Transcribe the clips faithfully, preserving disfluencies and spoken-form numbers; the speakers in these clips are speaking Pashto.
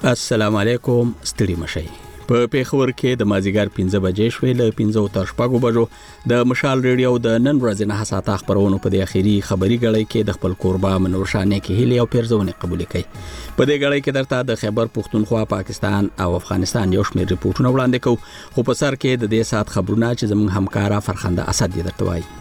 السلام علیکم، ستړي مشئ. په پیښور کې د مازیګر پنځه بجې شوې له پنځه تر شپږو بجو د مشال ریډیو د نن ورځې نه حساسه خبرونه په د اخیری خبري غړي کې د خپل قربا منور شانه کې هلي او پیرزونه قبول کړي. په دې غړي کې درته د خیبر پښتونخوا، پاکستان او افغانستان یو شمېر ریپورتونه وړاندې کوو، خو په سر کې د دې سات خبرونه چې زموږ همکارا فرخنده اسد دې درته وایي.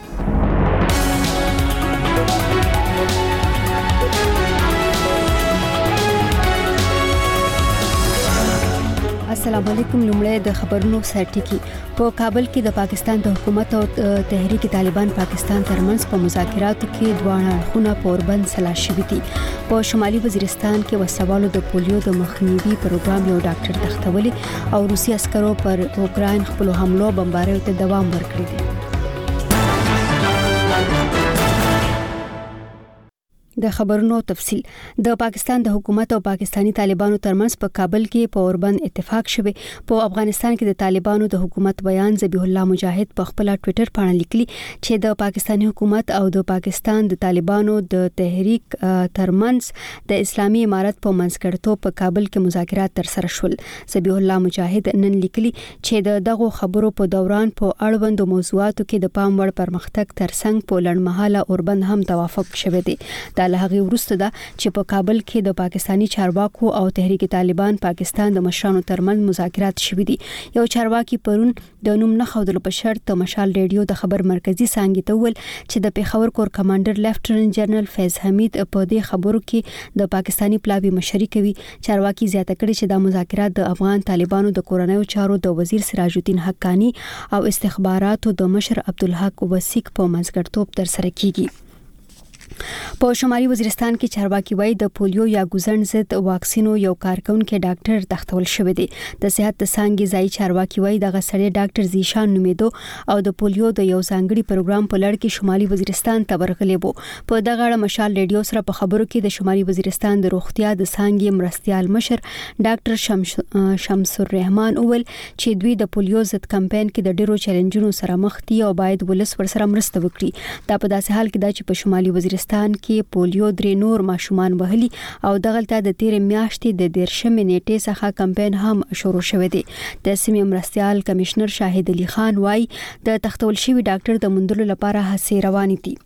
السلام علیکم. لومړی د خبرونو سرټکی. په کابل کې د پاکستان د حکومت او تحریک طالبان پاکستان ترمنځ په مذاکراتو کې دوه اړخونه په اوربند سلا شوي دي. په شمالي وزیرستان کې وسوالو د پولیو د مخنیوي پروګرام یو ډاکټر تختولي او روسي عسکرو پر اوکراین خپل حملو بمباریو ته دوام ورکړی دی. د خبرونو تفصیل. د پاکستان د حکومت او پاکستانی طالبانو ترمنځ په کابل کې په اوربند اتفاق شوی. په افغانستان کې د طالبانو د حکومت بیان ذبیح الله مجاهد په خپل ټوئیټر باندې لیکلی چې د پاکستانی حکومت او د پاکستان د طالبانو د تحریک ترمنځ د اسلامي امارت په منځګړیتوب په کابل کې مذاکرات ترسره شول. ذبیح الله مجاهد نن لیکلی چې د دغه خبرو په دوران په اړوندو موضوعاتو کې د پام وړ پرمختګ ترڅنګ په لړمحاله اوربند هم توافق شوی دی. له هغه وروسته دا چې په کابل کې د پاکستانی چارواکو او تحریک طالبان پاکستان د مشرانو ترمنځ مذاکرات شوي دي. یو چارواکي پرون د نوم نه خودلو په شرط د مشال ریډیو د خبر مرکزی څنګه ته ول چې د پیښور کور کمانډر لیفټننټ جنرال فیض حمید په دې خبرو کې د پاکستانی پلاوی مشري کوي. چارواکي زیاته کړي چې د مذاکرات د افغان طالبانو د کورنیو چارو د وزیر سراج الدین حقانی او استخباراتو د مشر عبدالحق وسیق په منځګړیتوب ترسره کیږي. په شمالي وزیرستان کې چارواکي وایي د پولیو یا ګوزن ضد واکسینو یو کارکونکو ډاکټر تختول شوی دی. د صحت د څنګه ځای چارواکي وایي دغه سړی ډاکټر زیشان نومیدو او د پولیو د یو ځانګړي پروګرام په لړ کې شمالي وزیرستان ته ورغلی وو. په دغه اړه مشال ریډیو سره په خبرو کې د شمالي وزیرستان د روغتیا د څنګه مرستيال مشر ډاکټر شمس شمس الرحمن اول چې دوی د پولیو ضد کمپاین کې د ډیرو چیلنجونو سره مخ دي او باید ولس ورسره مرسته وکړي. دا په داسې حال کې دا چې په شمالي وزیرستان کې پولیو درې نور ماشومان وهلي او دغلته د تیر میاشتې د دیرشمې نیټې څخه کمپاین هم شروع شوی دی. د سیمې مرستيال کمشنر شاهد علي خان وايي د تختول شوی ډاکټر د موندلو لپاره هڅې روانې دي.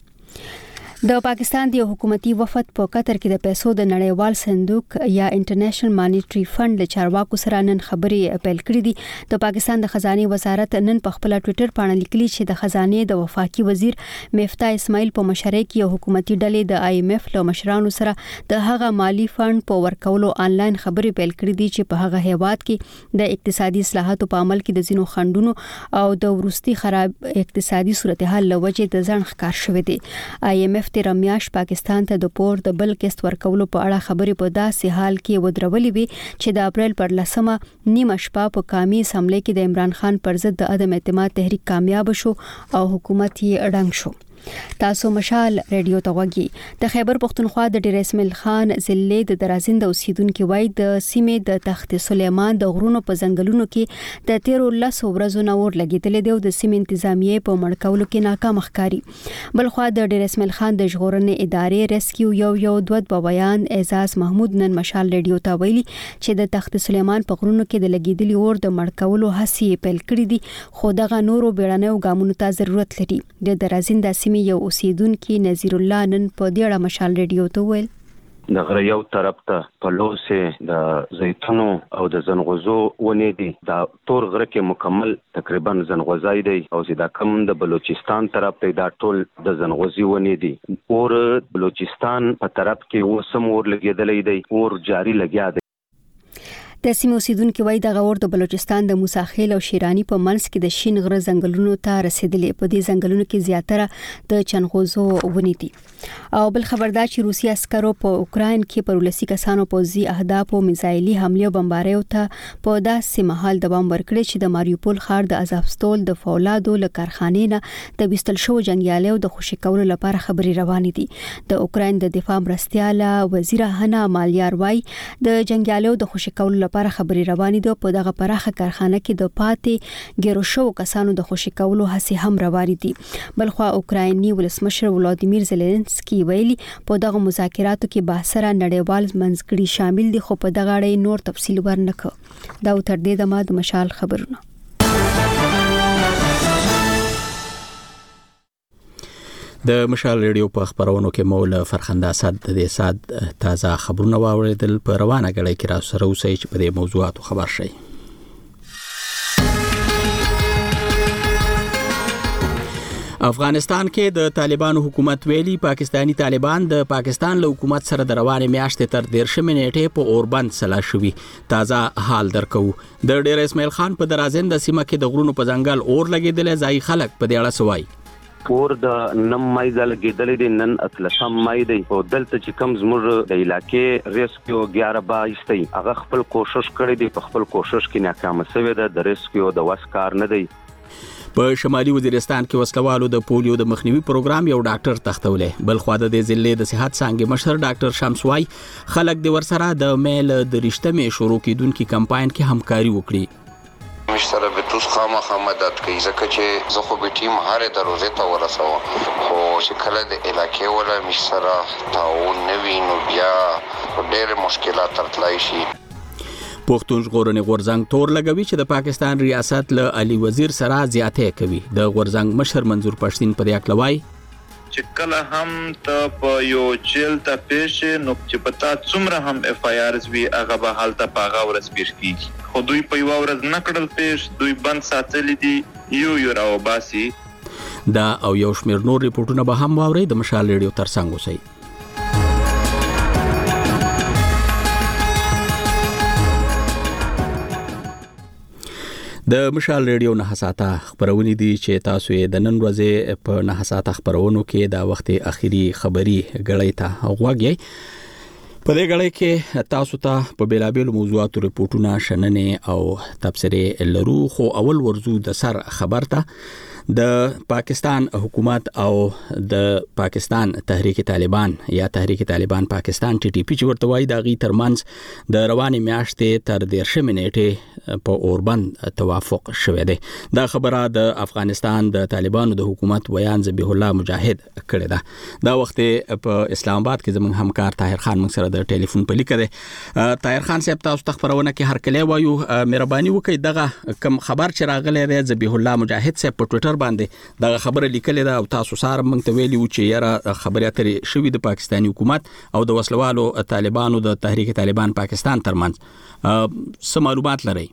د پاکستان د حکومتي وفد په قطر کې د پیسو د نړیوال صندوق یا انټرنیشنل مانیټری فند له چارواکو سره نن خبرې پیل کړې دي. د پاکستان د خزانه وزارت نن په خپل ټوئیټر باندې لیکلي چې د خزانه د وفاقي وزیر مفتاح اسماعیل په مشرۍ کې یو حکومتي ډلې د آی ایم ایف له مشرانو سره د هغه مالی فند په ورکولو آنلاین خبرې پیل کړې دي چې په هغه هیواد کې د اقتصادي اصلاحاتو په عمل کې د زینو خندونو او د ورستي خراب اقتصادي صورتحال لوجه د ځان ښکار شوې دي. آی ایم ایف تیر میاش پاکستان ته د پور د بل قسط ورکولو په اړه خبرې په داسې حال کې ودرولې وي چې د اپریل پر لسمه نیمه شپه په قومي اسمبلی کې د عمران خان پر ضد د عدم اعتماد تحریک کامیاب شو او حکومت یې اډنګ شو. تاسو مشال ریډیو ته وګورئ. د خیبر پښتونخوا د ډیر اسماعیل خان ضلع د درازند اوسیدونکو وای د سیمې د تخت سلیمان د غرونو په ځنګلونو کې د تیرو لس ورځو نه ور لګیدل دی او د سیمې انتظامیه په مړکولو کې ناکام ښکاری. بلخوا د ډیر اسماعیل خان د ژغورنې ادارې ریسکیو یو یو دوت په بیان اعزاز محمود نن مشال ریډیو ته ویلي چې د تخت سلیمان په غرونو کې د لګیدلي اور د مړکولو هڅې پیل کړې دي خو دغه نورو بیړنیو ګامونو ته ضرورت لري. د درازند یو اوسیدونکو نذیر الله نن په دې اړه مشال ریډیو ته ویل د غره یو طرف ته په لوسه د زیتونو او د زنغوزو ونې دي. دا تور غره کې مکمل تقریبا زنغوزای دی او دا کم د بلوچستان طرف ته دا ټول د زنغوزي ونې دي. اور بلوچستان په طرف کې وسم اور لګیدلې دی، اور جاری لګیا دی. د سیمې اوسیدونکو وایي د غور د بلوچستان د موساخیل او شیرانی په منځ کې د شین غره ځنګلونو ته رسیدلې. په دې ځنګلونو کې زیاتره د چنغوزو ونې دي. او بل خبردار چې روسي عسکرو په اوکراین کې پر ولسی کسانو پوځي اهداف او میزایلي حمله او بمباریو ته په داسې محل دوام ورکړي چې د ماریوپول ښار د ازافستول د فولادو له کارخانې نه د وستل شو جنگیالیو د خوشی کولو لپاره خبري روانې دي. د اوکراین د دفاع مرستياله وزیر هنا مالیار وای د جنگیالیو د خوشی کولو لپاره خبري روانې ده. په دغه پراخه کارخانه کې د پاتې ګیرو شو کسانو د خوشی کولو هڅې هم روانې دي. بلخوا اوکرایني ولسمشر ولادیمیر زيلنسکي ویلي په دغه مذاکراتو کې بحثره نړیوال منځګړي شامل دي، خو په دغه اړه نور تفصیل ورنکړ. دا تر دې دمه د مشال خبرونه. د مشال ریډیو په خبرونو کې مولا فرخنده صد د دې صد تازه خبرونه واوریدل. په روانه غړي کې را سره اوسئ چې په دې موضوعاتو خبر شئ. افغانستان کې د طالبانو حکومت ویلي پاکستانی طالبان د پاکستان له حکومت سره د روانې میاشتې تر دیرشمې نیټې په اوربند سلا شوي. تازه حال درکو د ډیر اسماعیل خان په درازند سیمه کې د غرونو په ځنګل اور لګیدل. ځای خلک په دې اړه سوای پور د نم مای ځل کېدلې د نن اتلسم مای دی او دلته چې کم زموږ د علاقې ریسکیو اګیار بایستي هغه خپل کوشش کړی دی، په خپل کوشش کې ناکام شوی دی. د ریسکیو د وسکار نه دی. په شمالي وزیرستان کې وسلوالو د پولیو د مخنیوي پروګرام یو ډاکټر تختولې. بل خو د دې ضلع د صحت څنګه مشر ډاکټر شمسوای خلک د ورسره د میل د رښتمه شروع کیدونکو کمپاین کې همکاري وکړي. مشتره به توس خامخا مدد کوي ځکه چې زه خو به ټیم هره د روزه ته ورسوم، خو چې کله د علاقې ولا مشتره تعاون نوي نو بیا ډېر مشکلات ترتلای شي. پښتون ژغورنې غورځنګ تور لګوي چې د پاکستان ریاست له علي وزیر سره زیاتې کوي. د غورځنګ مشر منظور پښتين په دې اکلوای چې کله هم ته په یو جیل ته پېښ نو چې پتا څومره هم اف آی آرز وی هغه به حالت پاغه ورس پیش کیږي، خو دوی په یو ورځ نکړل پیش، دوی بند ساتل دي یو یو راو باسي. دا او یو شمیر نور ریپورتونه به هم واوري. د مشال ریډیو ترڅنګ اوسئ. د مشال ریډیو نه حساته خبرونه دي چې تاسو یې د نن ورځې په نه حساته خبرونو کې د وخت اخیری خبري غړی ته غوږی. په دې غړی کې تاسو ته په بیلابیل موضوعاتو ریپورتونه شننې او تبصرې لرو، خو اول ورزو د سر خبر ته د پاکستان حکومت او د پاکستان تحریک طالبان یا تحریک طالبان پاکستان ټي ټي پی چې ورته وایي د غي ترمنځ د روانې میاشتې تر دیرشمې نیټې په اوربند توافق شوه دی. دا خبره د افغانستان د طالبانو د حکومت بیان ذبیح الله مجاهد کړی ده. دا وخت په اسلام آباد کې زموږ همکار طاهر خان موږ سره د ټلیفون په لیکه ده. طاهر خان صاحب تاسو ته خبرونه کې هر کله وایو مهرباني وکړئ دغه کم خبر چې راغلی دی ذبیح الله مجاهد صاحب په ټوئیټر باندې دغه خبره لیکلې ده او تاسو سره موږ ته ویلي و چې یاره خبرې اترې شوې د پاکستاني حکومت او د وسلوالو طالبانو د تحریک طالبان پاکستان ترمنځ. څه معلومات لرئ؟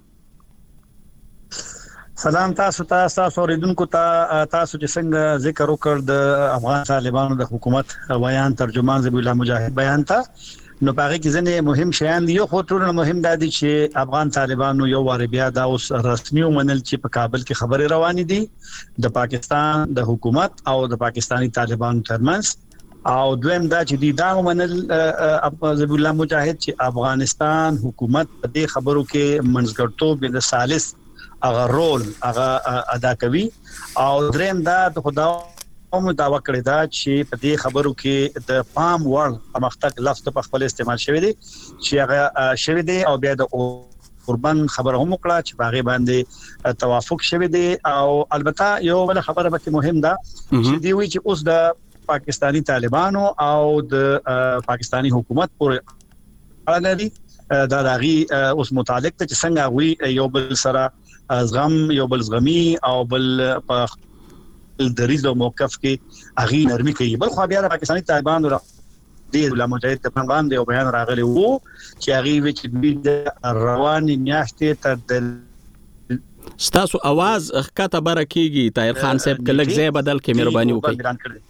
سلام تاسو ته، تاسو اوریدونکو ته. تاسو چې څنګه ذکر وکړ د افغان طالبانو د حکومت بیان ترجمان ذبیح الله مجاهد بیان ته، نو پاره کې ځنې مهم شیان دي. یو خو ټول مهم دي چې افغان طالبانو یو وار بیا دا اوس رسمي ومنل چې په کابل کې خبرې روانې دي د پاکستان د حکومت او د پاکستانی طالبانو ترمنځ، او دویم دا چې دی دا ومنل ذبیح الله مجاهد چې افغانستان حکومت په دې خبرو کې منځګړتوب د ثالث هغه رول هغه ادا کوي، او دریم دا د خدای هم داوا کړی دا چې په دې خبرو کې د پام وړ پرمختګ لفظ په خپل استعمال شوی دی چې هغه شوی دی، او بیا د قربان خبره هم وکړه چې باغې باندې توافق شوی دی. او البته یو بل خبره به مهم ده چې دی وی چې اوس د پاکستانی طالبانو او د پاکستانی حکومت پورې اړه لري. دا دغه اوس متعلق ته چې څنګه وی یو بل سره زغم یو بل زغمی او بل په دریز او موقف کې اغي نرمي کوي. بل خو بیا د پاکستانی طالبانو د الله مجاهد په باندې یو بیان راغلی وو چې اغي وچ د رواني میاشتې تر د ستاسو आवाज ښکته برکیږي. طاهر خان صاحب کلک ځای بدل کې مهرباني وکړئ.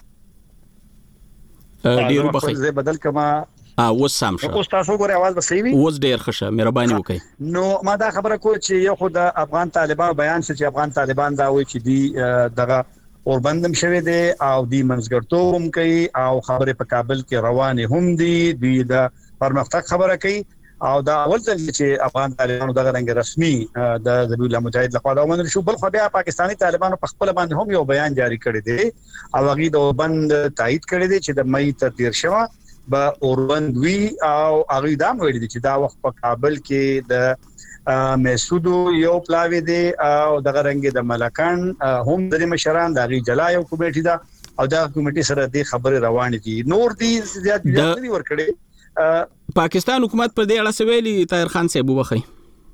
ډیرو بخیر ځای بدل کما ا اوس سم شو. اوس تاسو ګورئ आवाज به صحیح وي. اوس ډیر ښه مهرباني وکړئ. نو ما دا خبره کوم چې یو خو د افغان طالبان بیان چې افغان طالبان دا وایي چې دی دغه اوربندم شوه دي او دی منځګړتوب هم کوي او خبره په کابل کې روانه هم دي دوی د پرمختګ خبره کوي، او دا اول ځل چې افغان طالبانو دغه رنګ رسمي د ذبیح الله مجاهد لخوا دا ومنل شو. بل خو بیا پاکستانی طالبانو په خپل باندې هم یو بیان جاری کړی دی او هغه د بند تایید کړی دی چې د مې تر تیر شوه به اوربند وی او هغه دا ویل دي چې دا وخت په کابل کې د مسعود یو پلاوی دی او د غرنګ د ملکان هم د مشران د غي جلا یو کمیټه ده او دا کمیټه سره د خبره روان دي نور دي زیات زیات ور کړي پاکستان حکومت پر دې اړه سویلی طاهر خان صاحب وبخي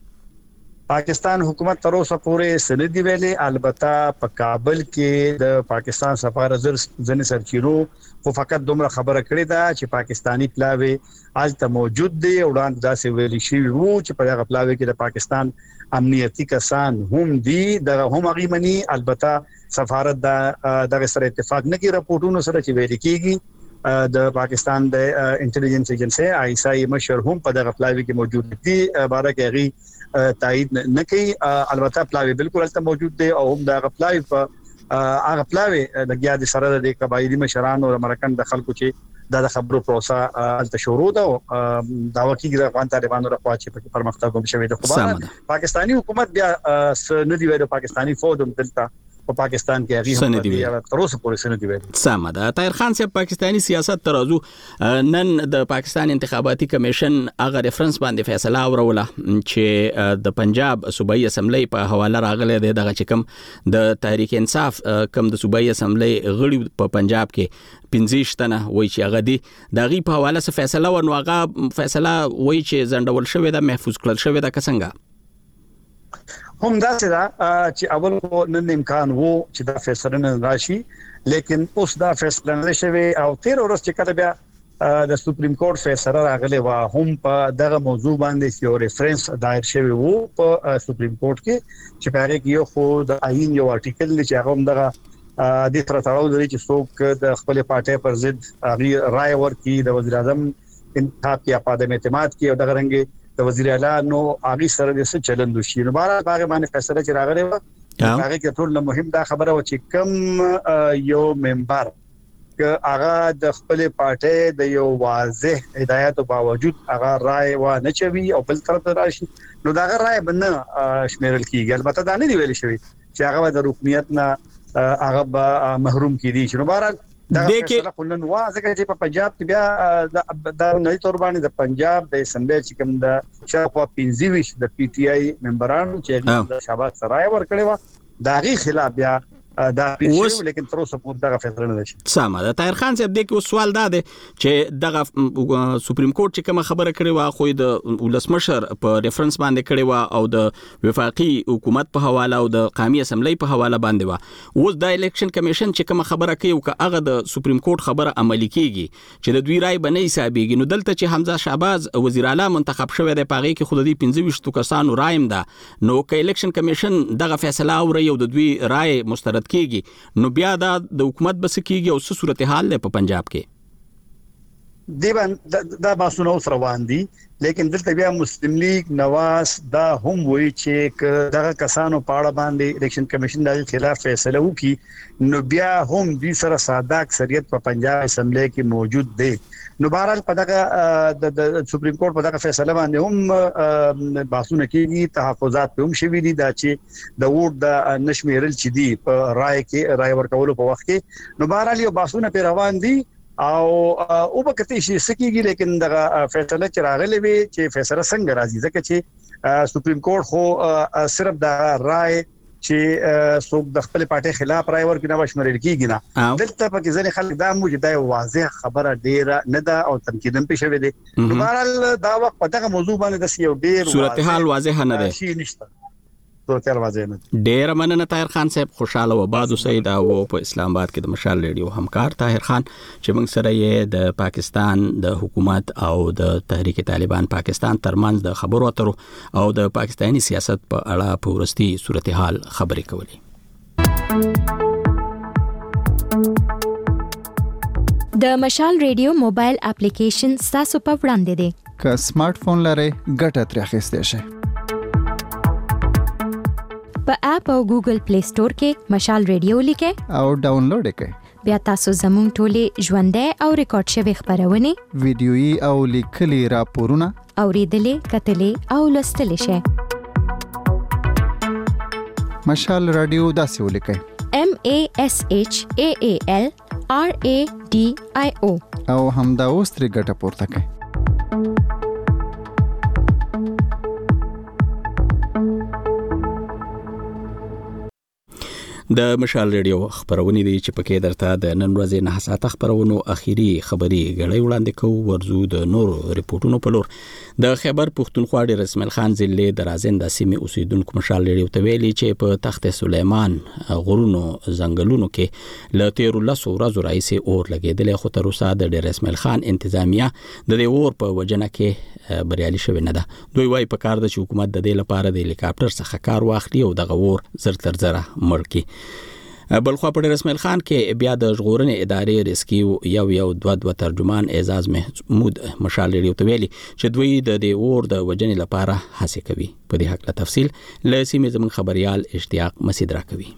پاکستان حکومت تر اوسه پورې سندې ویلې البته په کابل کې د پاکستان سفارت ځنې سرچینو خو فقط دومره خبره کړې ده چې پاکستانی پلاوی الته موجود دی وړاندې داسې ویل شي وو چې په هغه پلاوی کې د پاکستان امنیتي کسان هم دي د هم غیمني البته سفارت د سره اتفاق نه کوي راپورټونو سره چې ویل کیږي د پاکستان د انټيليجنس ایجنسی آی اس آی مشر هم په دغه پلاوی کې موجود دي بارکه غي تایید نه کوي البته پلاوی بالکل البته موجود دی او هم د پلاوی په هغه پلاوی د گیا د سره د قبایلی مشران او امریکن د خلکو چې د خبرو پروسه البته شروع ده دا وکیل د افغان طالبانو لخوا چې په پرمختګ کوم شوی د خبره پاکستانی حکومت بیا نه دی ویل پاکستانی فوج هم دلته په پاکستان کې هغه تر اوسه پورې سند دی ویل سم ده طاهر خان صاحب پاکستانی سیاست ترازو نن د پاکستان انتخاباتي کمیشن هغه ریفرنس باندې فیصله اوروله چې د پنجاب صوبایي اسمبلی په حواله راغله د دغه چکم د تحریک انصاف کم د صوبایي اسمبلی غړي په پنجاب کې پنځه شتنه وای چې هغه دی د غي په حواله څه فیصله ورنو هغه فیصله وای چې زندول شوی د محفوظ کړل شوی د کسنګا هم دا څه دا چې اول کو نن امکان وو چې دا فیصله نه راشي لیکن اوس دا فیصله نه شوی او تیر ورځ چې کله بیا د سپریم کورټ فیصله راغلی و هم په دغه موضوع باندې یو ریفرنس دایر شوی وو په سپریم کورټ کې چې په هغه کې یو خو د آئین یو آرټیکل چې هغه هم دغه د تر تړاو لري چې څوک د خپل پارټي پر ضد هغه رائے ورکړي د وزیر اعظم انتخاب کې اپادم اعتماد کې او دغه رنګ د وزیر اعلی نو هغه سره د څه چلند وشي نو بار هغه باندې فیصله چې راغلی و هغه کې ټول مهم دا خبره و چې کم یو ممبر ک هغه د خپل پارټي د یو واضح هدایت او باوجود هغه رائے و نه چوي او بل طرف راشي نو دا هغه رائے بنه شمیرل کیږي البته دا نه دی ویل شوی چې هغه د رکنیت نه هغه محروم کیدي شنو بار دا فیصله کولن واځه چې په پنجاب کې بیا د نړۍ تور باندې د پنجاب د اسمبلی چې کوم د شاوخوا پنځه ویشت د پی ټ آی ممبرانو چې د شاباس سرای ورکړي و دا غي خلاف بیا دا پیښه لیکن تر اوسه پورې دا فیصله نه شي سمه ده طاهر خان صاحب د کې سوال دا دی چې دغه سپریم کورټ چې کوم خبره کړې و خو د ولسمشر په ریفرنس باندې کړې و او د وفاقي حکومت په حواله او د قومي اسمبلی په حواله باندې و اوس د الیکشن کمیشن چې کوم خبره کوي او هغه د سپریم کورټ خبره عملی کیږي چې د دوی رائے بنې حسابيږي نو دلته چې حمزه شهباز وزیر اعلی منتخب شوی دی پاغي کې خود دې پنځه ویشت کسانو رایم ده نو ک الیکشن کمیشن دغه فیصله او یو د دوی رائے مسترد کیږي نو بیا دا د حکومت بس کیږي او څه صورتحال ده په پنجاب کې دی دا باسونه اوس روان دي لیکن دلته بیا مسلم لیگ نواز دا هم وایي چې دغه کسانو په اړه باندې الیکشن کمیشن د خلاف فیصله وکړي نو بیا هم د سره ساده اکثریت په پنجاب اسمبلی کې موجود دی نو بهرحال په دغه د سپریم کورټ په دغه فیصله باندې هم باسونه کېږي تحفظات هم شوي دي دا چې د ووټ د نشمیرل چې دی په رائے کې رائے ورکولو په وخت کې نو بهرحال یو باسونه په روان دي او او په کته شي سکیږي لیکن دغه فیصله چې راغلی وي چې فیصله څنګه راځي ځکه چې سپریم کورټ خو صرف د رائے چې څوک د خپل پارټي خلاف رائے ورکړي نه وشمرل کیږي نه دلته په کې ځنې خلک دا موجود دی واضح خبره ډیره نه ده او تنقیدم پېښ شوی دی نو بهرحال دا وخت په دغه موضوع باندې د یو ډیر صورتحال واضح نه ده شي نشته صورتحال واضح نه ډیر مننه طاهر خان صاحب خوشاله و باد سید او په اسلام آباد کې د مشال ریډیو همکار طاهر خان چې موږ سره یې د پاکستان د حکومت او د تحریک طالبان پاکستان ترمنځ د خبرو اترو او د پاکستانی سیاست په اړه په ورستي صورتحال خبرې کولې د مشال ریډیو موبایل اپلیکیشن تاسو په وړاندې دی که سمارټ فون لرئ ګټه ترې اخیستی شئ په اپ او ګوګل پلی سٹور کې مشال ریډیو لیکئ او ډاونلوډ کړئ بیا تاسو زموږ ټولې ژوندۍ او ریکارډ شوی خبرونه ویډیويي او لیکلي راپورونه اوریدلې کتلې او لوستلې شئ مشال رادیو داسې ولیکئ M A S H A A L R A D I O او همدا اوس ترې ګټه پورته کړئ. د مشال ریډیو خبرونه دي چې پکې درته د نن ورځې نه ساعته خبرونو اخیری خبري غړې وړاندې کوو. ورزو د نورو ریپورتونو په لور. د خیبر پښتونخوا ډېر رسمل خان ضلع د رازند سیمې اوسیدونکو مشال ریډیو ته ویلي چې په تخت سلیمان غرونو ځنګلونو کې ل تیر لسو ورځو راځي اور لګیدل، خو تر اوسه د ډېر رسمل خان انتظامیه د دې اور په وجنه کې بریالي شوی نه ده. دوی وايي په کار د حکومت د دې لپاره د هلیکاپټر څخه کار واخلي او د غور زر تر زره مړ کړي. بلخوا په رسمل خان کې بیا د ژغورنې ادارې ریسکیو یو یو دوه دوه ترجمان اعزاز محمود مشال ریډیو ته ویلي چې دوی د دې اور د وجنې لپاره هڅه کوي. په دې حق له تفصیل له سیمې زموږ خبريال اشتیاق مسعود راکوي.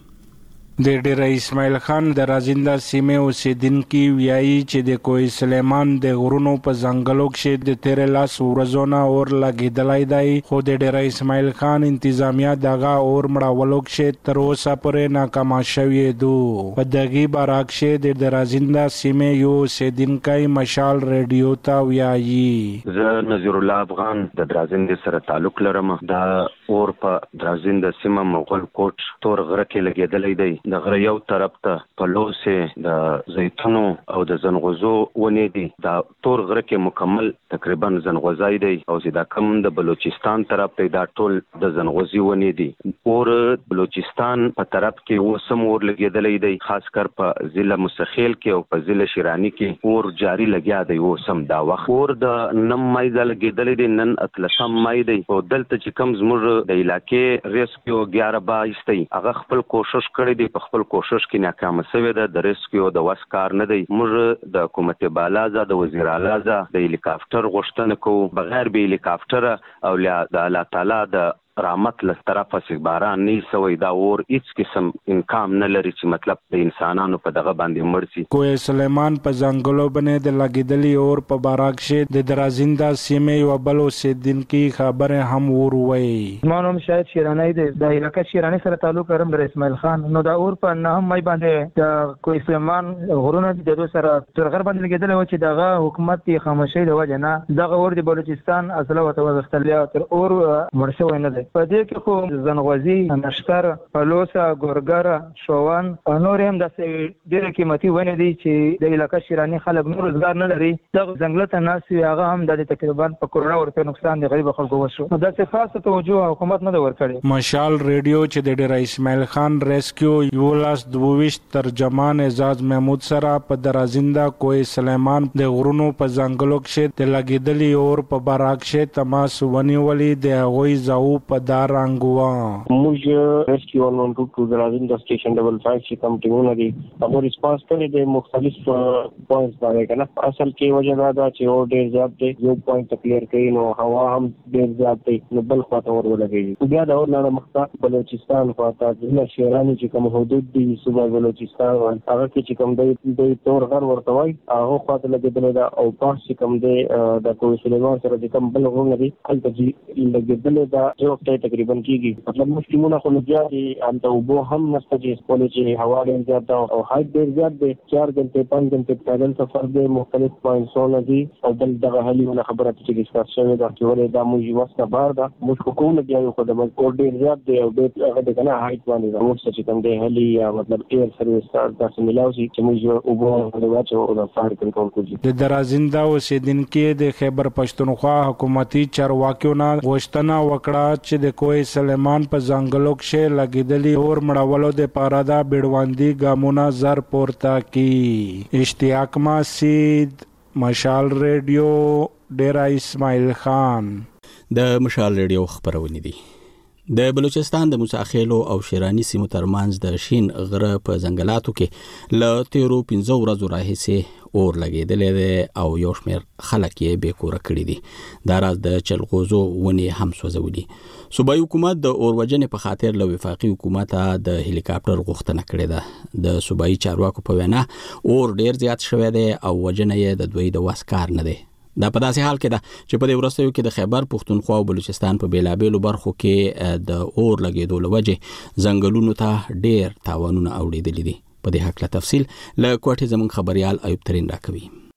د ډیر اسماعیل خان د رازنده سیمه اوسیدونکي ویایي چې د کوی سلیمان د غرونو په ځنګلو کې د تیر لاس ورځونه اور لګیدلای دی، خو د ډیر اسماعیل خان انتظامیه دغه اور مړولو کې تر اوسه پورې ناکام شوی دو. په دغه برعکس د رازنده سیمه یو اوسیدونکي مشال ریډیو ته ویایي زه نذیر الله افغان د رازنده سره تعلق لرم. دا اور په رازنده سیمه مغل کوټ تور غره کې لګیدلای دی. د غره یو طرف ته په لوسه د زیتونو او د زنغوزو ونې دي. دا تور غره کې مکمل تقریبا زنغوزای دی او زیاده کم د بلوچستان طرف ته دا ټول د زنغوزي ونې دي. اور بلوچستان په طرف کې وسم اور لګیدلې دی، خاص کر په ضلع مسخیل کې او په ضلع شیرانی کې اور جاری لګیا دی. وسم دا وخت اور د نم مای د لګیدلې دی، نن اتلسم مای دی او دلته چې کم زموږ د علاقې ریسکیو اګیار بایستي هغه خپل کوشش کړی دی، په خپل کوشش کې ناکام شوی ده. د ریسکیو د وسکار نه دی. موږ د حکومت بالا ز د وزیر اعلی ز د هلیکاپټر غوښتنه کوو، بغیر به هلیکاپټر او د الله تعالی د رحمت له طرفه چې باران نه سوی دا اور هیڅ قسم امکان نه لري چې مطلب د انسانانو په دغه باندې مړ شي. کوی سلیمان په ځنګلو باندې د لګیدلی اور په بارک شه د درازنده سیمه یو بل اوسیدونکي خبره هم وروي. مانوم شاید شیرانی د علاقې شیرانی سره تعلق لرم د اسماعیل خان. نو دا اور په نه مې باندې د کوی سلیمان غرونه د دوه سره تر غرب باندې لګیدل و چې دغه حکومت یې خاموشي د وجه نه دغه اور د بلوچستان اصله وته وغختلیا تر اور مرشو نه ده. په دې کې خو زنغوزي، نشتر، پلوسا، ګورګر، شوان او نور هم د ډېر قیمتي ونې دي چې د علاقې شیرانی خلک نور روزګار نه لري. دغه ځنګل ته ناس وي هغه هم د تقریبا په کروڑه ورته نقصان دی غریب خلکو وشو. نو د خاصه توجه حکومت نه ورکړي. مشال ریډیو چې د ډیر اسماعیل خان ریسکیو یو لاس دویش ترجمان اعزاز محمود سره په درازنده کوی سلیمان د غرونو په ځنګلو کې د لګیدلی اور په برعکس تماس ونیولې د غوي زاو په دارانګوا. موږ ریسکیو ون ټو ټو درازنده سټیشن ډبل فایو چې کوم ټیمونه دي هغه ریسپانس کړي د مختلف پوینټس باندې کنه. اصل کې وجه دا ده چې اور ډیر زیات دی، یو پوینټ کلیر کړي نو هوا هم ډیر زیات دی نو بل خواته اور ولګي. بیا دا اور نه مخته بلوچستان خواته ضلع شیرانی چې کوم حدود دي صوبه بلوچستان هغه کې چې کوم دی د تور غر ورته وای هغه خواته لګیدل دا او پاس چې کوم دی د کوی سلیمان سره د کوم بل غو نه دي هلته چې لګیدل دا یو تقریبا کیږي. مطلب مشکلونه خو نه دي انت وبو هم نشته چې کولې چې هوا ډیر زیات ده او هایت ډیر زیات دی. چار غنټه پنځه غنټه پیدل سفر دی، مختلف پوینټونه دي او بل دغه هلیونه خبره چې ډیسکس شوې ده چې ولې دا موږ واسطه بار ده موږ حکومت دی یو خدمت کور ډیر زیات دی او ډیر هغه د کنه هایت باندې موږ چې کوم دی هلی یا مطلب ایر سرویس تاسو ملاوي چې موږ وبو د واچو او د فایر کنټرول کوي. د درازنده اوسیدونکي د خیبر پښتونخوا حکومتي چارواکیو نه غوښتنه وکړه چې د کوی سلیمان په ځنګلو کې لګیدلی اور مړولو د پاره دا بیړواندی ګامونه زر پورته کی. اشتیاق مسعود، مشال ریډیو، ډیر اسماعیل خان. د مشال ریډیو خبرونه دي. د بلوچستان د مساخیلو او شیرانی سیمو ترمنځ د شین غره په ځنګلاتو کې ل تیرو پنځه ورځو راهیسې اور لګیدلې ده او یو شمېر خلک یې بې کوره کړي دي. دا راز د چلغوزو ونې هم سوځولي. صوبایي حکومت د اور وجنې په خاطر له وفاقي حکومت د هلیکاپټر غوښتنه کړې ده. د صوبایي چارواکو په وینا اور ډیر زیات شوی دی او وجنه یې د دوی د وسکار نه دی. دا په داسې حال کې ده چې په دې ورستیو کې د خیبر پښتونخوا او بلوچستان په بیلابېلو برخو کې د اور لګېدو له وجې ځنګلونو ته ډېر تاوانونه اوړېدلي دي. په دې حق له تفصیل له کوټې زموږ خبريال ایوب ترین راکوي.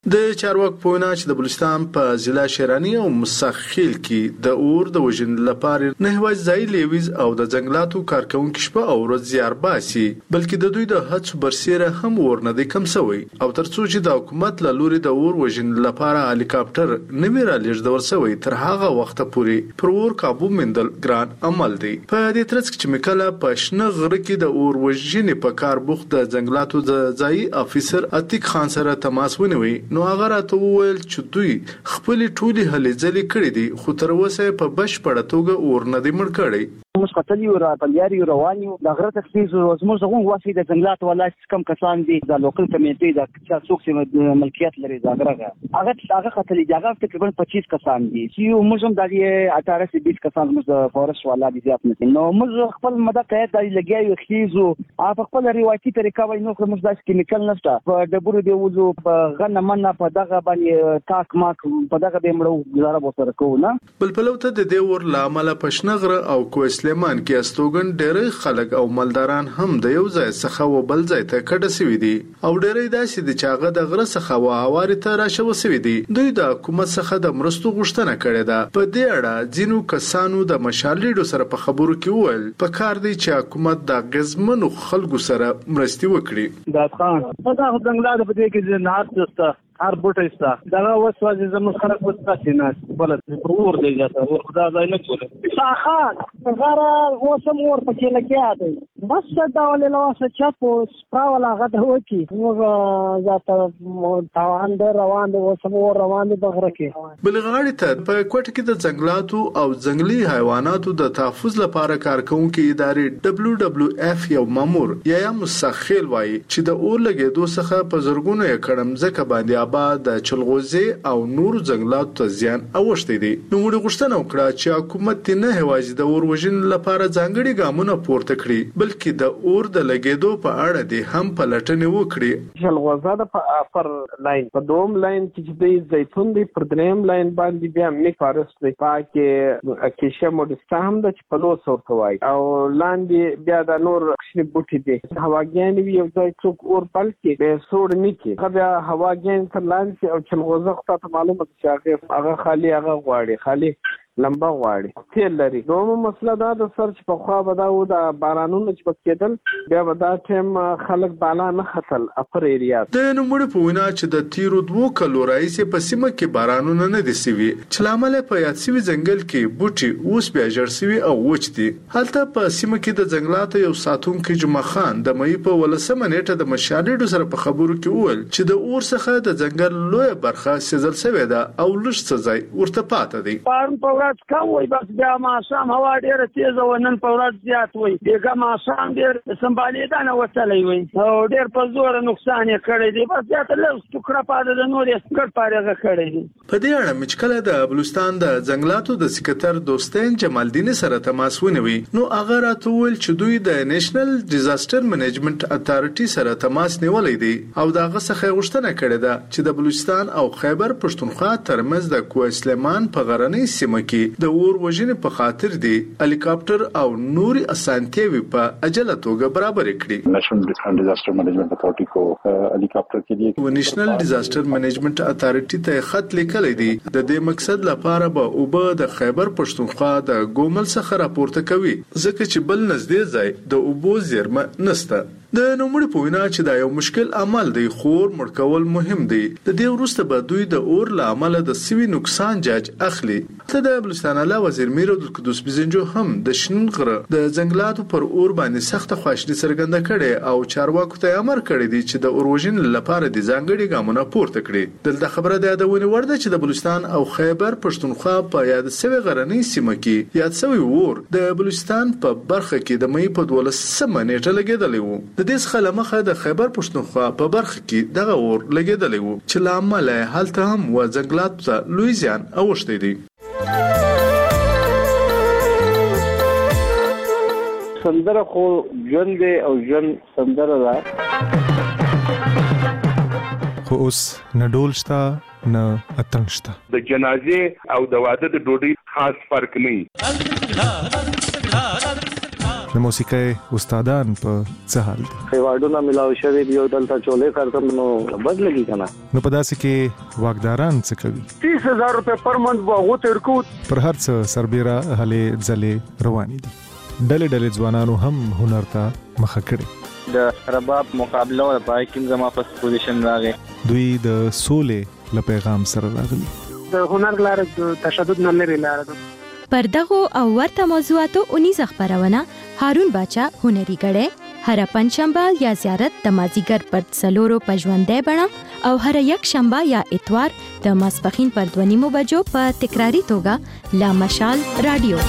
د چارواکو په وینا چې د بلوچستان په ضلع شیرانی او مسخیل کې د اور د وژنې لپاره نه یوازې ځای لیویز او د ځنګلاتو کارکونکو شپه او ورځ زیار باسي بلکې د دوی د هڅو برسیره هم اور نه دی کم شوی او ترڅو چې د حکومت له لوري د اور وژنې لپاره هلیکاپټر نه ویرا لېږدول شوی تر هغه وخت پورې پر اور قابو موندل ګران عمل دی. په دې ترڅ کې چې مکله په شنه غره کې د اور وژنې په کار بوخت د ځنګلاتو د ځای افیسر عتیق خان سره تماس ونیوي نو هغه راته وویل چې دوی خپل ټولي هلې ځلې کړې دي خو تر اوسه په بشپړه توګه اور نه دی مړ کړی. موږ قتل یو را پلیاري رواني د غره تخصیص زموږ غو واسي د جنگلات ولا کم کسان دي د لوکل کمیټې د چې څوک چې ملکیت لري دا غره هغه هغه قتل جګه تقریبا پچیس کسان دي چې موږ هم د اټاره سي بیس کسان موږ د فورست والا دي زیات نه نو موږ خپل مدد ته د لګیو خيزو په خپل روایتي طریقه وای نو موږ د کیمیکل نشته په ډبرو دی وځو په غنه منه په دغه باندې تاک ماک په دغه به مړو گزاره وسره کوو نه بل پلوته د دې ور لامل پښنغره او کوس سلیمان کې استوګن ډېر خلک او مالداران هم د یو ځای څخه و بل ځای ته کډه سوي دي او ډېر داسې د چاغه د غره څخه و هواري ته راشو سوي دي. دوی د حکومت څخه د مرستو غوښتنه کړې ده. په دې اړه ځینو کسانو د مشالېډو سره په خبرو کې وویل په کار دی چې حکومت د غزمنو خلکو سره مرستي وکړي. دا خان په دا څنګه د دې کې نه هڅه هر بوټي ستا دا وسوځي زموږ خلک وساتي نه بل ور دی ځاته ور خدا ځای نه کوله صاحب غره وسم ور پکې لګیا دی بس دا ولې نو څه چاپو سپراولا غته وکی نو ځاته تاوان د روان دی وسم ور روان دی بغره کې بل غاړي ته په کوټ کې د ځنګلاتو او ځنګلي حیواناتو د تحفظ لپاره کارکونکو ادارې دبليو دبليو اف یو مامور یا مسخیل وایي چې د اور لګېدو څخه په زرګونو کړم ځکه باندې د چلغوزي او نور ځنګلاتو ته زیان اوښتي دي. نو موږ غوښتنه وکړه چې حکومت نه هوازي د اور وژنې لپاره ځانګړي ګامونه پورته کړي بلکې د اور د لګېدو په اړه دي هم پلټنې وکړي. چلغوزه د پر لاین په دوم لاین کې چې د زیتون دی پر دریم لاین باندې بیا مې فارست دی پاکه کیشه مودستا هم د چپلو سورته وای او لاندې بیا د نور شنه بوټي دي هواګان وی یو ځای څوک اور بلکې به سوړ نه کی بیا هواګان لانسی او چلغوزه خو ته معلومه چې هغه خالی هغه غواړي خالی لمبا غواړي تیل لري. دومره مسله دا د سرچ په خوا بداو د بارانونو چې پکېدل بیا ودا ټیم خلک بالا نه خطل اپر ایریا د نوموړي په وینا چې د تیرو دوه کلو راځي په سیمه کې بارانونه نه دي سوي چې لامل په یاد سوي ځنګل کې بوټي اوس بیا جوړ سوي او وچ دي. هلته په سیمه کې د ځنګلاتو یو ساتونکو جمعه خان د مې په ولسمه نیټه د مشالېډو سره په خبرو کې وویل چې د اور څخه د ځنګل لوی برخه سیزل سوي ده او لږ څه ځای ورته پاتې دي. کم وای بس بیا ما شام هوا ډیره تیز و نن په ورځ زیات وای بیګه ما شام ډیر سمبالې دا نه وصلې وای او ډیر په زور نقصان یې کړی دی بس زیات له ټوکړه پاده د نور یې ګډ پارهغه کړی دی. په دې اړه مچکله د بلوچستان د ځنګلاتو د سکرټر دوستین جمالدین سره تماس ونیوي نو هغه راته ویل چې دوی د نېشنل ډیزاستر منیجمنت اتارټي سره تماس نیولې دي او داغه څخه غوښتنه کړې ده چې د بلوچستان او خیبر پښتونخوا ترمنځ د کوه سلیمان په غرنۍ سیمه کې د اور وژنې په خاطر دی هلیکاپټر او نوري اسانتیاوي په عجله توګه برابر کړي. نیشنل ډیزاستر منیجمنت اتارټي کو هلیکاپټر کې دی نیشنل ډیزاستر منیجمنت اتارټي ته خط لیکل دی د دې مقصد لپاره به اوبه د خیبر پښتونخوا د ګومل څخه راپورته کوي ځکه چې بل نږدې ځای د اوبو زیرمه نشته. د نوموړي په وینا چې دا یو مشکل عمل دی خور مړ کول مهم دی. د دې وروسته به دوی د اور له عمله د سوي نقصان جاج اخلي. ته د بلوچستان اعلی وزیر میر عبدالقدوس بزنجو هم د شنن غره د ځنګلاتو پر اور باندې سخت خواشنی څرګنده کړي او چارواکو ته امر کړی دی چې د اور وژنې لپاره د ځانګړي ګامونه پورته کړي. دلته خبره ده د ونی ورده چې د بلوچستان او خیبر پښتونخوا په یاد سوي غرنۍ سیمه کې یاد سوي اور د بلوچستان په برخه کې د مې په دولسمه نیټه لګیدلی وو. د دې څخه لمخه د خیبر پښتونخوا په برخه کې دغه اور لګیدلی وو چې لامل هلته هم و ځنګلاتو ته لوی زیان اوښتی دی. سندره خو ژوند دی او ژوند سندره ده خو اوس نه ډول شته نه اتڼ شته د جنازې او د واده د ډوډۍ خاص فرق نه د موسیقۍ استادان په څه حال دي؟ ایوارډونه ملاو شوی دی او دلته چولې کارتم نو بد لګي کنه. نو په داسې کې واکداران څه کوي؟ تیس هزار روپے پر منت وغو ترکو پر هر څه سربېره هلې ځلې روانې دي. ډلې ډلې ځوانانو هم هنر ته مخه کړې. د رباب مقابله او پای کې زما په پوزیشن راغی. دوی د سولې له پیغام سره راغلي. د هنر لاره د تشدد نه لري لاره ده. پر دغه او ورته موضوعاتو اونیزه خبرونه هارون باچا هنري غړې هر پنځشنبه یا زیارت د مازیګر پر څلورو پژوندې بڼه او هر یک شنبه یا اتوار د ماسپخین پر دوه نیمو بجو په تکراری توګه لا مشال رادیو.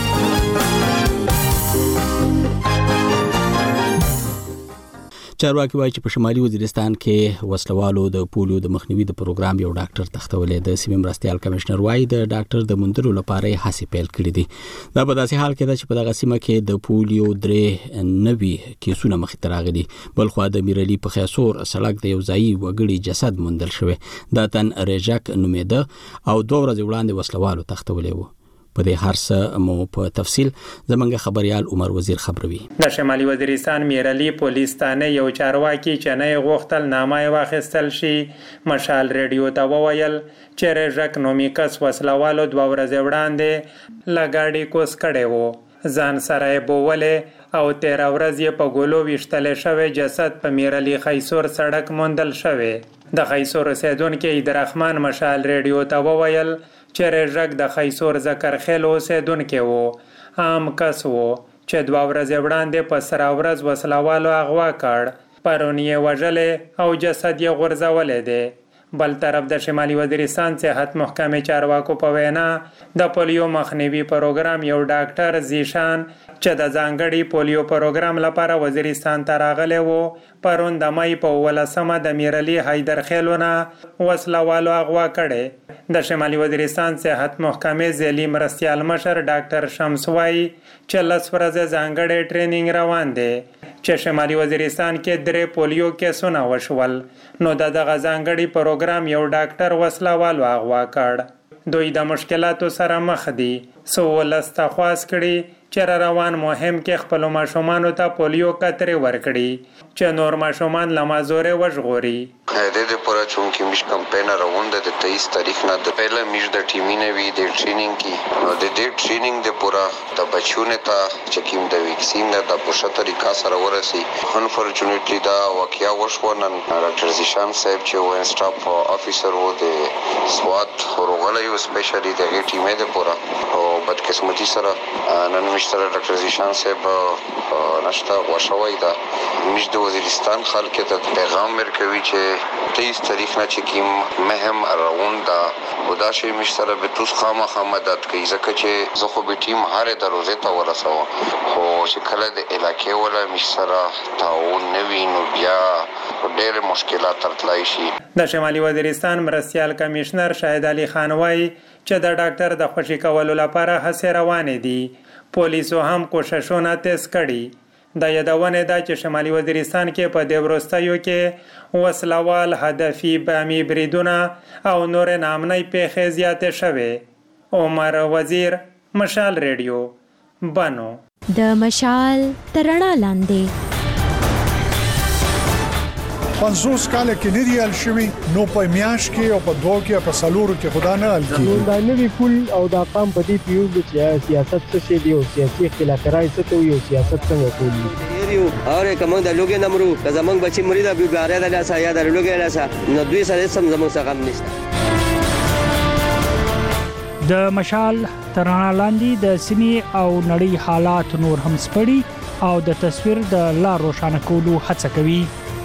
چارواکي وایي چې په شمالي وزیرستان کې وسلوالو د پولیو د مخنیوي د پروګرام یو ډاکټر تختولې. د سیمې مرستيال کمشنر وایي د ډاکټر د موندلو لپاره هڅې پیل کړې دي. دا په داسې حال کې ده چې په دغه سیمه کې د پولیو درې نوي کیسونه مخې ته راغلي. بل خو د میرالي په خیاسور سړک د یو ځایي وګړي جسد موندل شوی. دا تن رجک نومېده او دوه ورځې وړاندې وسلوالو تختولې و. په دې هر څه مو په تفصیل زمونږ خبريال عمر وزیر خبروي. د شمالي وزیرستان میرالي پولیس ثانه یو چارواکي چې نه غوښتل نامه واخیستل شي مشال ریډیو ته وویل چې رژک نومي کس وسلوالو دوه ورځې وړاندې لګاډي کوس کړي وو. ځان سره بوولې او تیر ورځ یې په ګولو وشتل شوی جسد په میرالي خیسور سړک موندل شوی. د خیسور اوسیدونکو عبدالرحمن مشال ریډیو ته وویل چې رژک د خیسور ذکر خیل اوسیدونکو وو. عام کس وو چې دوه ورځې وړاندې په سره ورځ وسلوالو اغوا کړ. پرون یې وژلې او جسد یې غورځولې دی. بل طرف د شمالي وزیرستان صحت محکمې چارواکو په وینا د پولیو مخنیوي پروګرام یو ډاکټر زیشان چې د ځانګړي پولیو پروګرام لپاره وزیرستان ته راغلی وو پرون د مای په ولسمه د میرالي حیدر خیلونه وسلوالو اغوا کړي. د شمالي وزیرستان صحت محکمې ځلي مرستيال مشر ډاکټر شمس وای چې لس ورځې ځانګړي ټریننګ روان دی چې شمالي وزیرستان کې درې پولیو کیسونه وشول. نو د دغه ځانګړي پروګرام یو ډاکټر وسلوالو اغوا کړ. دوی د مشکلاتو سره مخ دي. سو ولسته خواست کړي چې روان مهم کې خپل ماشومان ته پولیو کترې ورکړي چې نور ماشومان لمازورې وژغوري. د دې پورا چون کې مش کمپاین راوند د تیئیس تاریخ نه د پهله مش د ټیمي نه وی د ټریننګ کې نو د دې ټریننګ د پورا د بچونه ته چې کوم د ویکسین د په طریقه سره ورسي. انفورچونټلی دا واقعیا وشونن ډاکټر زیشان صاحب چې و سټاف افیسر وو د سوات ورغلی او سپیشلی د ټیمه د پورا او بدقسمتي سره نن مشتره ډاکټر زیشان صاحب نشتا غوښوي دا مش د وزیرستان خلک ته پیغام ورکوي چې تیئیس تاریخ نه چې کوم مهم راوند دا ودا شي مشتره به توس خامخا مدد کوي ځکه چې زه خو به ټیم هره دروازه ته ورسوم خو چې کله د علاقې ولا مشتره تعاون نوي نو بیا ډېر مشکلات ترتلای شي. د شمالي وزیرستان مرستيال کمشنر شاهد علي خان وای چې د ډاکټر د خوشي کولو لپاره هڅې روانې دي. پولیسو هم کوششونه تیز کړي. د یادونه ده چې شمالي وزیرستان کې په د ورستیو کې وسلوال هدفي بامي بریدونه او نور نامنۍ پیښې زیاتې شوې. عمر وزیر مشال ریډیو بانو. د مشال ترڼا لاندې پنځوس کال کې نه دی ال شوی نو په میاش کې او په دوه کې په سلورو کې خدا نه ال کی دا نوی کول او دا قام په دې پیو چې سیاست څه شی دی او سیاسي اختلافات څه ته یو سیاست څنګه کوي یو اوره کوم د لوګي نمرو که زمنګ بچی مری د بیګاره د لاسه یا د لوګي لاسه نو دوی سره سم زمنګ څنګه هم نشته. د مشال ترڼا لاندې د سیمې او نړۍ حالات نور هم سپړي او د تصویر د لا روښانه کولو هڅه کوي.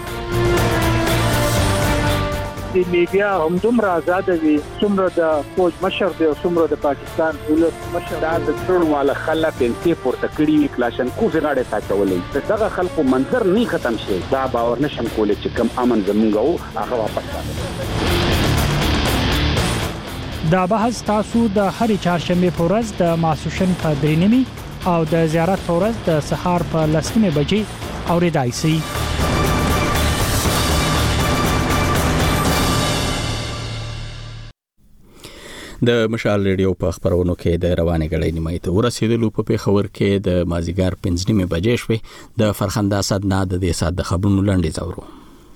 د میډیا هم دومره آزاد وي څومره د فوج مشر دی او څومره د پاکستان ولس مشر دا د څړواله خلک پنځه پورته کړي کلاشن کو زغاړه ساتولې دغه خلکو منظر نه ختم شي دا باور نشم کولای چې کم امن زمونږ هغه واپس راځي. دا بحث تاسو د هرې چهارشنبه په ورځ د ماسوشن په درینمی او د زیارت په ورځ د سهار په لسمه بجې اوریدای شئ. د مشال ریډیو په خبرونو کې د روانې غړې نیمه ته ورسېدلو په پیښور کې د مازیګر پنځه نیمه بجې شوې د فرخنده اسد نه د دې سات د خبرونو لنډې زورو.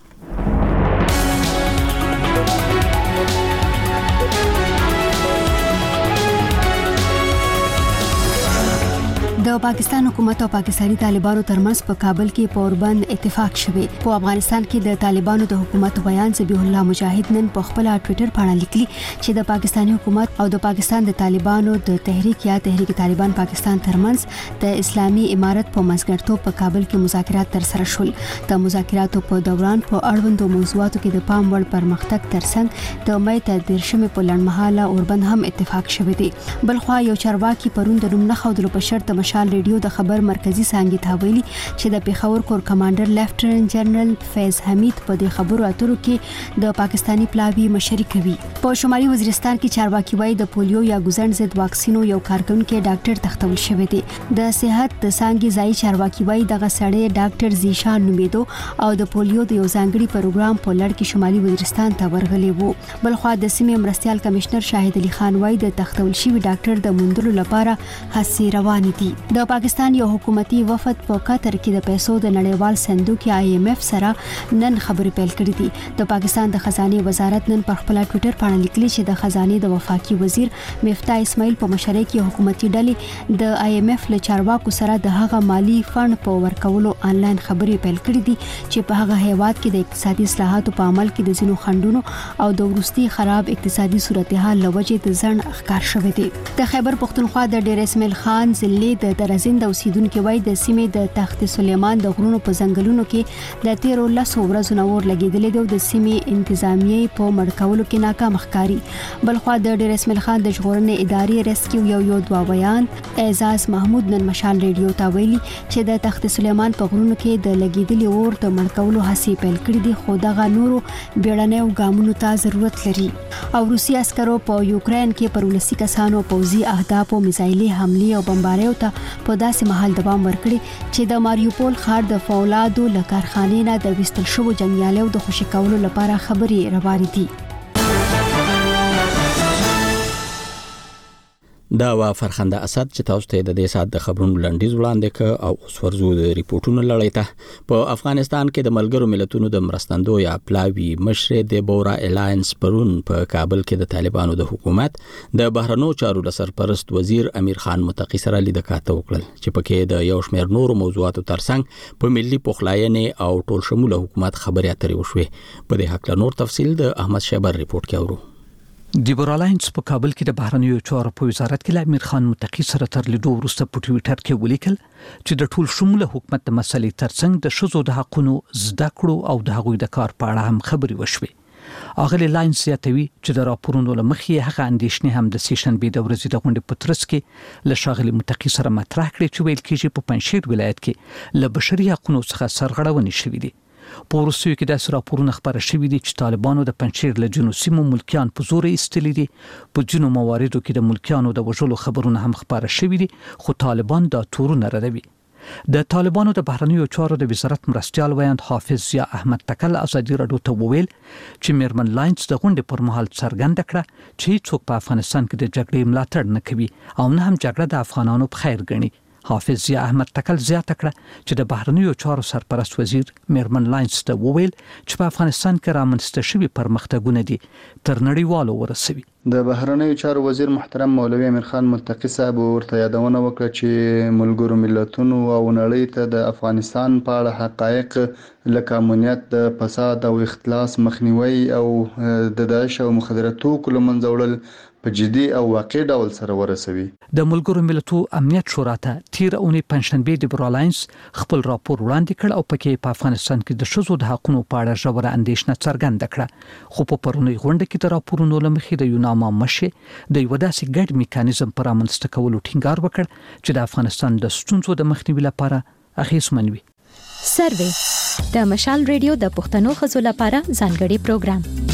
د پاکستان حکومت او پاکستانی طالبانو ترمنځ په کابل کې پوربند اتفاق شوی. په افغانستان کې د طالبانو د حکومت بیان ذبیح الله مجاهد نن په خپل ټوئیټر باندې لیکلی چې د پاکستانی حکومت او د پاکستان د طالبانو د تحریک یا تحریک طالبان پاکستان ترمنځ د اسلامي امارت په مسګرتوب په کابل کې مذاکرات تر سره شول. د مذاکراتو په دوران په اړوندو موضوعاتو کې د پام وړ پرمختګ ترڅنګ د مې ته درشمه په لړمحاله اوربند هم اتفاق شوی دی. بلخوا یو چارواکي پرون د نوم نه خودلو په شرط مشال ریډیو د خبر مرکزی څنګه ته ویلي چې د پیښور کور کمانډر لیفټننټ جنرال فیض حمید په دې خبرو اترو کې د پاکستانی پلاوی مشري کوي. په شمالي وزیرستان کې چارواکي وایي د پولیو یا ګوزن ضد واکسینو یو کارکونکو ډاکټر تختول شوی دی. د صحت د څنګه ځای چارواکي وایي دغه سړی ډاکټر زیشان نومیدو او د پولیو د یو ځانګړي پروګرام په لړ کې شمالي وزیرستان ته ورغلی وو. بلخوا د سیمې مرستيال کمشنر شاهد علي خان وایي د تختول شوی ډاکټر د موندلو لپاره هڅې روانې دي. د پاکستان یو حکومتي وفد په قطر کې د پیسو د نړیوال صندوق یا آی ایم ایف سره نن خبرې پیل کړې دي. د پاکستان د خزانه وزارت نن په خپل ټوئیټر باندې لیکلي چې د خزانه د وفاقي وزیر مفتاح اسماعیل په مشرۍ کې حکومتي ډلې د آی ایم ایف له چارواکو سره د هغه مالی فند په ورکولو آنلاین خبرې پیل کړې دي چې په هغه هیواد کې د اقتصادي اصلاحاتو په عمل کې د زینو خندونو او د ورستي خراب اقتصادي صورتحال لوجې د ځن ښکار شوې دي. د خیبر پختونخوا د ډیر اسماعیل خان ضلع د درزین د اوسیدونکو وای د سیمې د تخت سلیمان د غرونو په ځنګلونو کې د تیرو لسو ورځو نور لګیدلې د سیمې انتظامیه په مړکولو کې ناکام ښکاری. بلخوا د ډیر اسماعیل خان د ژغورنې ادارې ریسکیو یو یو دوا بیان اعزاز محمود نن مشال ریډیو ته ویلي چې د تخت سلیمان په غرونو کې د لګیدلې اور د مړکولو هڅې پیل کړې دي خو دغه نورو بیړنیو ګامونو ته ضرورت لري. او روسي عسکرو په یوکرين کې پر ولسی کسانو پوځي اهداف او میزایلي حمله او بمباریو ته په داسې محل دوام ورکړي چې د ماریوپول ښار د فولادو له کارخانې نه د وستل شوو جنگیالیو د خوشی کولو لپاره خبرې روانې دي. دا وا فرخنده اسد چې تاسو ته د دې سات د خبرونو لنډیز وړاندې ک او اوس ورزو د ریپورتونو لړۍ ته. په افغانستان کې د ملګرو ملتونو د مرستندو یا پلاوی مشر د بورا الاینس پرون په کابل کې د طالبانو د حکومت د بهرنو چارو د سرپرست وزیر امیر خان متقی سره لید کاته وکړل چې پکې د یو شمېر نورو موضوعاتو ترڅنګ په ملي پخلاینې او ټول شموله حکومت خبرې اترې وشوې. په دې حق له نور تفصیل د احمد شیبر ریپورت کې اورو. د بورالاینس په کابل کې د بهرنیو چارو په وزارت کې امیر خان متقی سره تر لیدو وروسته په ټوئیټر کې ولیکل چې د ټول شموله حکومت د مسلې ترڅنګ د شذو د حقونو زده کړو او د هغوی د کار په اړه هم خبرې وشوې. اغلی لاینس یاتوي چې د راپورونو لمخې هغه اندېښنې هم د سیشن بي د ورځې د غونډې په ترڅ کې له شاغلي متقی سره مطرح کړې چې ویل کېږي په پنځشیر ولایت کې له بشري حقوقو څخه سرغړونې شوې دي. په وروستیو کې داسې راپورونه خبره شوي دي چې طالبانو د پنځشیر له جنوب سیمو ملکیان په زور ایستلي دي. په ځینو مواردو کې د ملکیانو د وژلو خبرونه هم خبره شوي دي خو طالبان دا تورونه ردوي. د طالبانو د بهرنیو چارو د وزارت مرستيال ویاند حافظ ضیا احمد تکل ازادي راډیو ته وویل چې میرمن لاینس د غونډې پر مهال څرګنده کړه چې څوک په افغانستان کې د جګړې ملاتړ نه کوي او نه هم جګړه د افغانانو په خیر ګڼي. حافظ ضیا احمد تکل زیاته کړه چې د بهرنیو چارو سرپرست وزیر میرمن لاینس ته وویل چې په افغانستان کې رامنځته شوي پرمختګونه دي تر نړیوالو ورسوي. د بهرنیو چارو وزیر محترم مولوي امیر خان متقی صاحب ورته یادونه وکړه چې ملګرو ملتونو او نړۍ ته د افغانستان په اړه حقایق لکه امنیت، د فساد او اختلاس مخنیوي او د داعش او مخدره توکو له منځه وړل په جدي او واقعي ډول سره ورسوي. د ملګرو ملتونو امنیت شورا ته تیر اونۍ پنځشنبه د بورالاینس خپل راپور وړاندې کړ او پکې په افغانستان کې د شذو د حقوقو په اړه ژوره اندېښنه څرګنده کړه. خو په پرونی غونډه کې د راپورونو لمخې د یوناما مشه د یو داسې ګډ میکانیزم پر امنځته کولو ټینګار وکړ چې د افغانستان د ستونزو د مخنیوي لپاره اغېزمن وي. سروې د مشال ریډیو د پښتنو خزو لپاره ځانګړي پروګرام.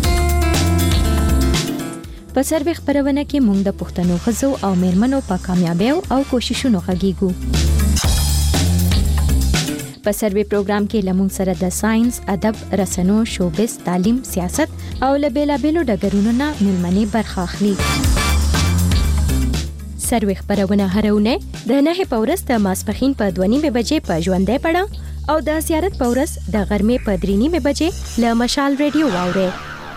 په سروې خبرونه کې موږ د پښتنو خزو او میرمنو په کامیابیو او کوششونو غږیږو. په سروې پروګرام کې لمون سره د ساينس، ادب، رسنو، شوبز، تعلیم، سیاست او لبیلابیلو ډګرونو نه ملمنې برخه اخلي. سروې خبرونه هرونه د نه پورس د ماسپخین په دوه نیمه بجې په ژوندې پړه او د زیارت پورس د غرمې په درې نیمه بجې له مشال ریډیو واوري.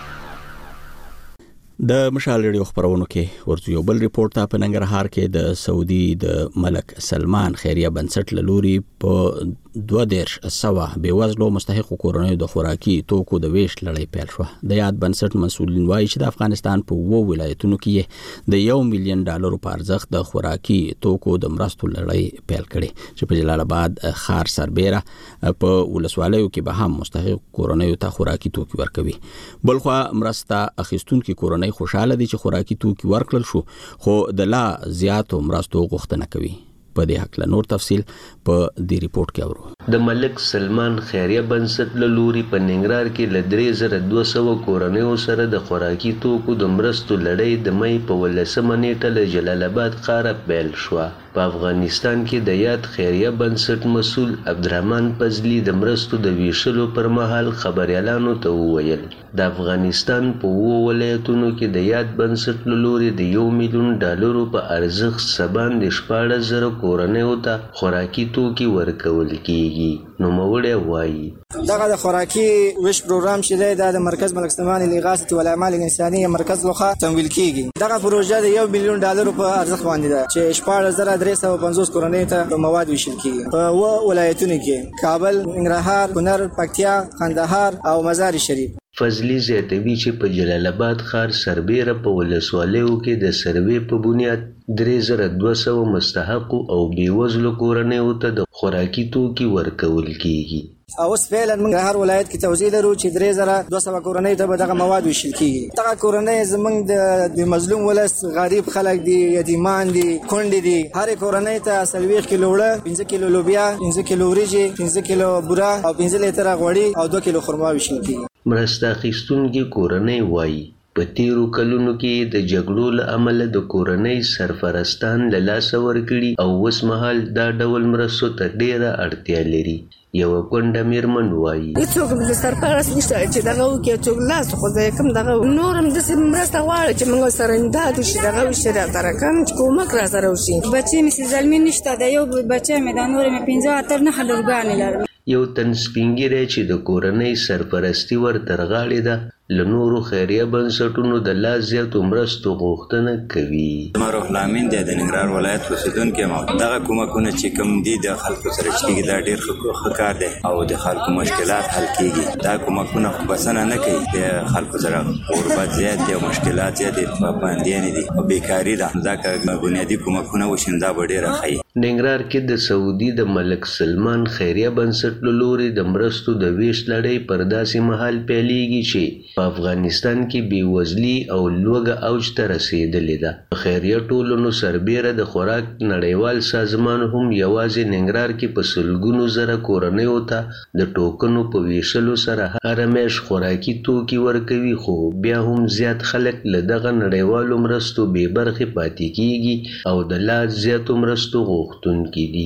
د مشال ریډیو خبرونو کې ورته یو بل ریپورت ته په ننګرهار کې د سعودي د ملک سلمان خیریه بنسټ لوري په دوه دیرش سوا بیوزلو مستحق کورنیو د خوراکي توکو د ویش لړۍ پیل شو. د یاد بنسټ مسؤلین وایي چې د افغانستان په وو ولایتونو کې د یو میلیون ډالرو په ارزښت د خوراکي توکو د مرستو لړۍ پیل کړي چې په جلال آباد ښار سربېره په ولسوالیو کې به هم مستحق کورنیو ته خوراکي توکي ورکوي. بلخوا مرسته اخیستونکو کورنۍ خوشاله دي چې خوراکي توکي ورکړل شو، خو د لا زیاتو مرستو غوښتنه کوي. په دې حق له نور تفصیل په دې ریپورت کې اورو. د ملک سلمان خیریه بنسټ له لوري په ننګرهار کې له درې زره دوه سوه کورنیو سره د خوراکي توکو د مرستو لړۍ د مۍ په ولسمه نیټه له جلال آباد ښاره پیل شوه. په افغانستان کې د یاد خیریه بنسټ مسؤل عبدالرحمن فضلي د مرستو د ویشلو پر مهال خبريالانو ته وویل د افغانستان په وو ولایتونو کې د یاد بنسټ له لوري د یو میلیون ډالرو په ارزښت سبان د شپاړس زره کورنیو ته خوراکي توکي ورکول کیږي. نو موړی وایي دغه د خوراکي ویش پروګرام چې دی دا د مرکز ملک سلمان لغاثه والاعمال الانسانيه مرکز لخوا تمویل کیږي. دغه پروژه د یو میلیون ډالرو په ارزښت باندې ده چې شپاړس زره درې سوه پنځوس کورنیو ته مواد ویشل کیږي په و ولایتونو کې کابل، ننګرهار، کونړ، پکتیا، قندهار او مزار شریف. فضلی زیاتوي چې په جلال آباد ښار سربېره په ولسوالیو کې د سروې په بنیاد درې زره دوه سوه مستحقو او بېوزلو کورنیو ته د خوراکي توکي ورکول کیږي. اوس فعلا موږ هر ولایت کې توزیع لرو چې درې زره دوه سوه کورنۍ ته به دغه مواد ویشل کیږي. دغه کورنۍ زموږ د مظلوم ولس غریب خلک دي، یتیمان دي، کونډې دي. هر کورنۍ ته څلوېښت کیلو وړه، پنځه کیلو لوبیا، پنځه کیلو وریجې، پنځه کیلو بوره او پنځه لیتره غوړي او دوه کیلو خرما ویشل کیږي. مرسته اخیستونکي کورنۍ وایي په تیرو کلونو کې د جګړو له امله د کورنۍ سرپرستان له لاسه ورکړي او اوس مهال دا ډول مرستو ته ډېره اړتیا لري. یوه کونډه میرمن وایي هېڅوک د سرپرست نشته چې دغه وکړي، څوک لاس خوځوي کوم دغه نور هم داسې مرسته غواړي چې موږ سره امداد وشي، دغه وشي راته راکړم چې کومک را سره وشي. بچې مې چې زلمي نشته، د یو بچی مې دا نور مې پنځه اتر نهه لورګانې لرم. یو تن سپین ږیری چې د کورنۍ سرپرستي ور تر غاړې ده له نورو خیریه بنسټونو د لا زیاتو مرستو غوښتنه کوي. زما روح لامین دی، د ننګرهار ولایت اوسېدونکی یم. دغه کومکونه چې کوم دي د خلکو سره چې کېږي دا ډېر ښه کار دی او د خلکو مشکلات حل کېږي. دا کومکونه خو بسنه نه کوي، د خلکو سره غربت زیات دی او مشکلات زیات دي، پابندیانې دي او بیکاري ده. دا که بنیادي کومکونه وشي دا به ډېره ښه. ننګرهار کې د سعودي د ملک سلمان خیریه بنسټ له لوري د مرستو د ویش لړۍ پر داسې مهال پیلېږي چې په افغانستان کې بېوزلي او لوږه اوج ته رسېدلې ده. په خیریه ټولنو سربېره د خوراک نړیوال سازمان هم یوازې ننګرهار کې په سلګونو زره کورنیو ته د ټوکنو په ویشلو سره هره میاشت خوراکي توکي ورکوي، خو بیا هم زیات خلک له دغه نړیوالو مرستو بې برخې پاتې کیږي او د لا زیاتو مرستو غوښتونکي دي.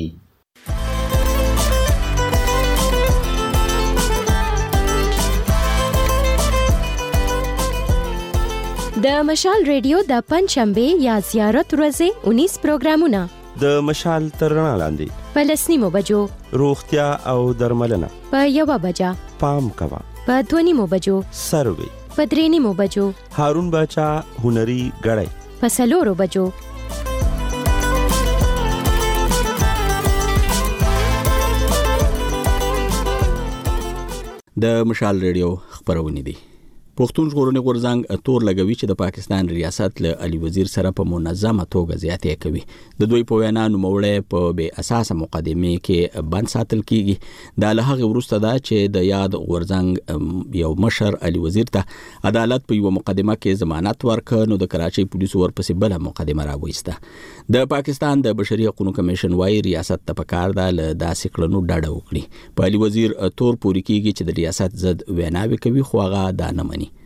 د مشال ریډیو د پنځشنبه یا زیارت ورځې اونیس پروګرامونه د مشال تر رڼا لاندې په لسنیمو بجو روغتیا او درملنه په یوه بجه پام کوه په دوه نیمو بجو سروې په درې نیمو بجو هارون باچا هنري غړی په څلورو بجو د مشال ریډیو خبرونه دي. پښتون ژغورنې غورځنګ تور لګوي چې د پاکستان ریاست له علي وزیر سره په منظمه توګه زیاتې کوي. د دوی په وینا نوموړی په بې اساسه مقدمې کې بند ساتل کیږي. دا له هغې وروسته ده چې د یاد غورځنګ یو مشر علي وزیر ته عدالت په یوه مقدمه کې ضمانت ورکړ، نو د کراچۍ پولیسو ورپسې بله مقدمه راوایسته. د پاکستان د بشري حقوقو کمیشن وايي ریاست ته پکار ده له داسې کړنو ډډه وکړي. په علي وزیر تور پورې کیږي چې د ریاست ضد ویناوې کوي، خو هغه دا نه مني.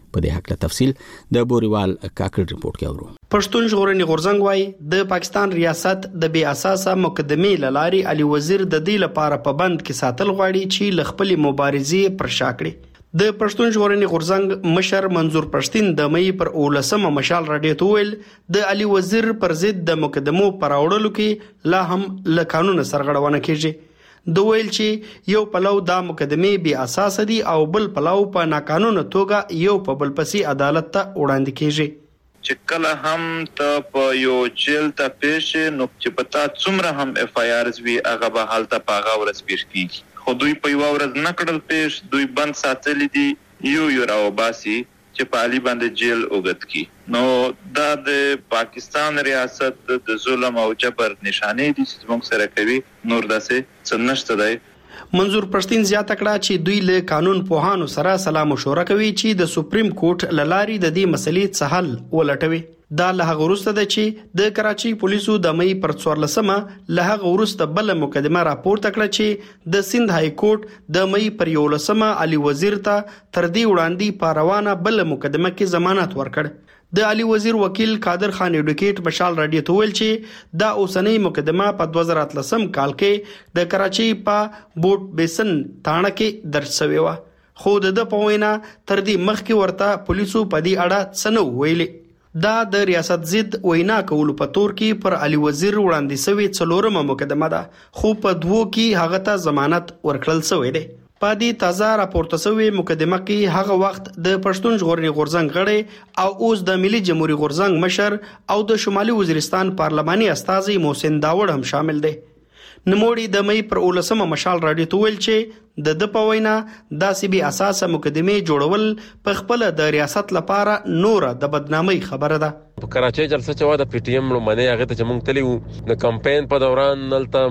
په دې حق له تفصیل د بوريوال کاکړ ریپورت کې اورو. پښتون ژغورنې غورځنګ وايي د پاکستان ریاست د بې اساسه مقدمې لاري علي وزیر د دې لپاره په بند کې ساتل غواړي چې ل خپل مبارزې پر شا کړي. د پښتون ژغورنې غورځنګ مشر منظور پښتين د مې پر اولسمه مشال راډیو ته ویل د علي وزیر پر ضد د مقدمو پر اورلو کې لا هم له قانون سرغړونه کیږي. د ویل چې یو پلو دا مقدمې بې اساس دي او بل پلو په ناقانونه توګه یو په بل پسې عدالت ته وړاندې کیږي. چې کله هم ته په یو جیل ته پیښ نو چې پتا څومره هم اف آی آرز وی هغه به حالت په هغه ورځ پیښ کیږي خو دوی په یو ورځ نه کړل پیښ دوی بند ساتل دي یو یو راو باسي چې په علي باندې جیل اوګت کی نو دا د پاکستان ریاست د ظلم او جبر نشانه دي چې موږ سره کوي نور داسې څه نشته دی. منظور پښتين زیاته کړه چې دوی له قانون پوهانو سره سلا مشوره کوي چې د سپریم کورټ لاري د دې مسلې څه حل ولټوي. دا له هغه وروسته ده چې د کراچي پولیسو د مې پر څوارلسمه له هغه وروسته بل مقدمه راپورته کړه چې د سند های کورټ د مې پر یولسمه علي وزیر ته تر دې وړاندې په روانه بل مقدمه کې ضمانت ورکړ. د علي وزیر وکیل قادر خان ایډوکیټ مشال راډیو ته ویل چې دا اوسنۍ مقدمه په دوه زره اتلسم کال کې د کراچي په بوټ بیسن تاڼه کې درج شوی و خو د په وینا تر دې مخکې ورته پولیسو په دې اړه څه نه ویلي. دا د ریاست ضد وینا کولو په تور کې پر علي وزیر وړاندې شوی څلورمه مقدمه ده خو په دوو کې هغه ته ضمانت ورکړل شوی دی. په دې تازه راپورته شوی مقدمه کې هغه وخت د پښتون ژغورنې غورځنګ غړی او اوس د ملي جمهوریت غورځنګ مشر او د شمالي وزیرستان پارلماني استازي محسن داوړ هم شامل دي. نموړي د مې پر اولسمه مشال راډیو ته ویل چې د د په وینا داسې بې اساسه مقدمې جوړول په خپل د ریاست لپاره نور د بدنامۍ خبره ده. په کراچۍ جلسه چې و د پی ټی ایم لومړنۍ هغه ته چې موږ تللی وو د کمپاین په دوران دلته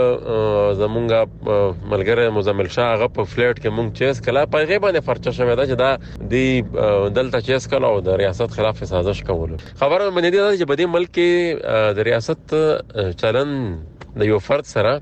موږ زمونږ ملګری مزمل شاه هغه په فلیټ کې موږ چیس کله په هغې باندې فرچه شوې ده چې دا دی دلته چیس کله او د ریاست خلاف سازش کولو خبره مې نه ده چې په دې ملک کې د ریاست چلن د یو فرد سره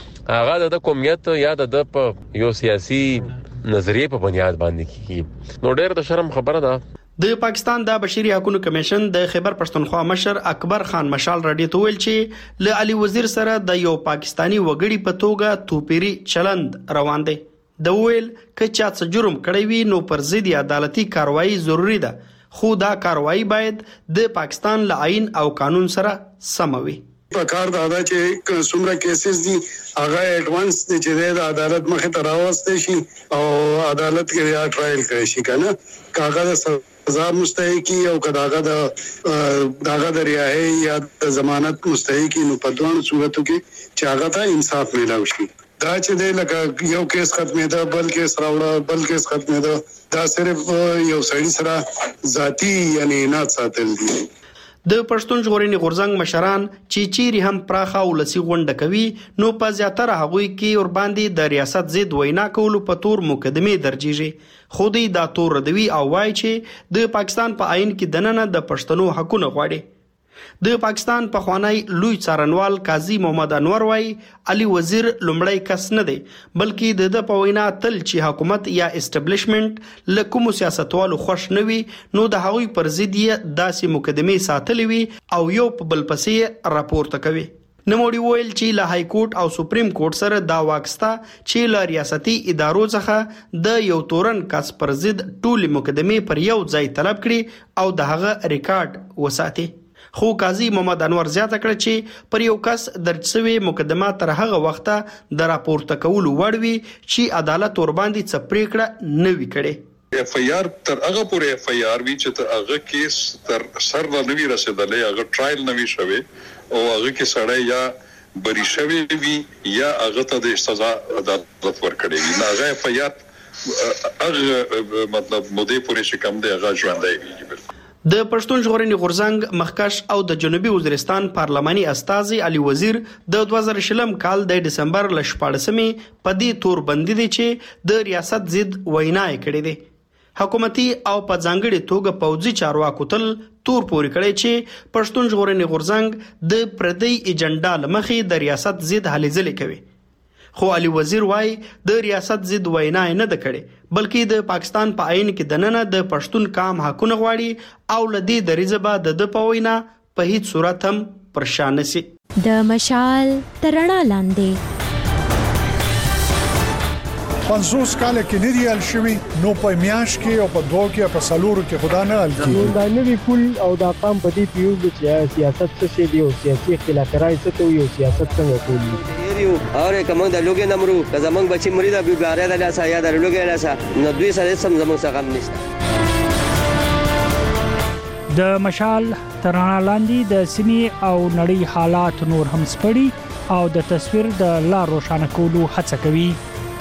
هغه د قومیت یا د په یو سیاسي نظریه په بنیاد باندې کیږي نو ډېر د شرم خبره ده. د پاکستان د بشري حقوقو کمیشن د خیبر پښتونخوا مشر اکبر خان مشال راډیو ته ویل چې له علي وزیر سره د یو پاکستانی وګړي په توګه توپیری چلند روان دی. د ویل ک چا څه جرم کړی وي نو پر ضد عدالتي کاروایی ضروری ده خو دا کاروایی باید د پاکستان له آئین او قانون سره سم وي. په کار دا ده چې څومره کیسز دي هغه ایڈوانس چې د عدالت مخې ته راوستي شي او عدالت کې یا ټرایل کړي شي کنه کاغذ سزا مستحقي او کداغه د داغه د رهایی یا د ضمانت مستحقي نو په دوه صورتو کې چې هغه ته انصاف ملو شي. دا چې د لکه یو کیس ختمه ده بل کیس راوړه بل کیس ختمه ده دا صرف یو سړی سره ذاتی یعنی نه ساتل دي. د پښتون ژغورنې غورځنګ مشران چې چیرې هم پراخه ولسی غونډه کوي نو په زیاتره هغوی کې ور باندې د ریاست ضد وینا کولو په تور مقدمې درجیږي خو دوی دا تور ردوي او وایي چې د پاکستان په آئین کې دننه د پښتنو حقونه غواړي. د پاکستان په خوانی لوی څارنوال قاضي محمد انور وايي علي وزیر لومړی کس نه دی بلکې د په وینا تل چې حکومت یا اسټابلیشمنت له کوم سیاستوالو خوش نه وي نو د هغوی پر ضد یې داسې مقدمې ساتلې وي او یو په بل پسې راپورته کوي. نموړي ویل چې له های کورټ او سپریم کورټ سره دا واکستا چې له ریاستي ادارو څخه د یو تورن کس پر ضد ټول مقدمې پر یو ځای طلب کړي او د هغه ریکارډ وساتي. خو قاضي محمد انور زیاته کړ چې پر یو کس درج شوی مقدمه تر هغه وخته د راپورته کولو وړ وي چې عدالت ور باندې څه پریکړه نه وي کړې. اف آی آر تر هغه پورې اف آی آر وی چې تر هغه کیس تر سر نه وی رسیدلې هغه ټرایل نه وی شوی او هغه کې سړی یا بری شوی وی یا هغه ته د سزا عدالت ورکړي وي نه هغه اف آی آر هغه مطلب مودې پورې چې کم دی هغه ژوندۍ وي. د پښتون ژغورنې غورځنګ مخکش او د جنوبي وزیرستان پارلماني استازي علي وزیر د دوه زره شلم کال د دسمبر ل شپاړسمې په دې تور بندي دي چې د ریاست ضد وینا کړې دي. حکومتي او په ځانګړي توګه پوځي چارواکو تل تور پوري کړی چې پښتون ژغورنې غورځنګ د پردی ایجنډا لمخې د ریاست ضد هلې ځلې کوي. خو علي وزیر وایي د ریاست ضد وینا نه ده کړې بلکې د پاکستان په آئین کې دننه د پښتون قام حقونه غواړي او لدی د ریزبه د د پوینا په هیڅ صورت هم پرشان نشي. د مشال ترڼا لاندې پنځوس کال کې نه ریال شوی نو په میاش کې او په دوه کې په سالورو کې خدا نه حل کیږي. دا نوی پول او دا قام په دې پیو چې سیاست څه شي دی او سیاسي اختلاف راځي څه ته یو سیاست څنګه کوي یو اور کوم د لوګي نمرو که زمنګ بچی مری دا بیګاره د لاسه یا د لوګي لاسه نو دوی سره سم زمنګ څخه هم نشته. د مشال ترڼا لاندې د سیمې او نړۍ حالات نور هم سپړي او د تصویر د لا روښانه کولو هڅه کوي.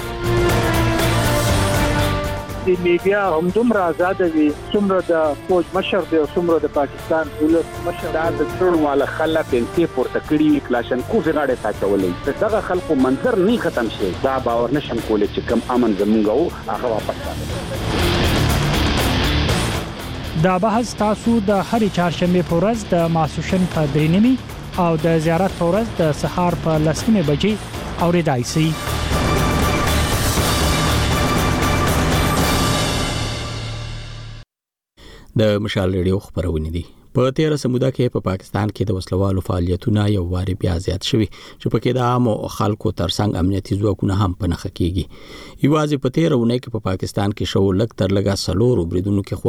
د میډیا هم دومره آزاد وي څومره د فوج مشر دی او څومره د پاکستان ولس مشر دا د ټول مال خلک پنځه پورته کړي کلاشن کو غاړه ساتولې دغه خلکو منظر نه ختم شي دا باور نشم کولای چې کم امن زمونږ او هغه واپس راځي. دا بحث تاسو د هرې چهارشنبه په ورځ د ماسوشن په درېنمي او د زیارت په ورځ د سهار په لسمه بجې اوریدای شئ. د مشال ریډیو خبرونه دي. په تیر سموده کې په پاکستان کې د وسلوالو فعالیتونه یو واري بیا زیات شوي چې په کې د عام خلکو ترڅنګ امنیتي ځواکونه هم پنهخ کیږي. یوازې په تیر ونه کې په پاکستان کې شو لک تر لګا سلور بریدونو کې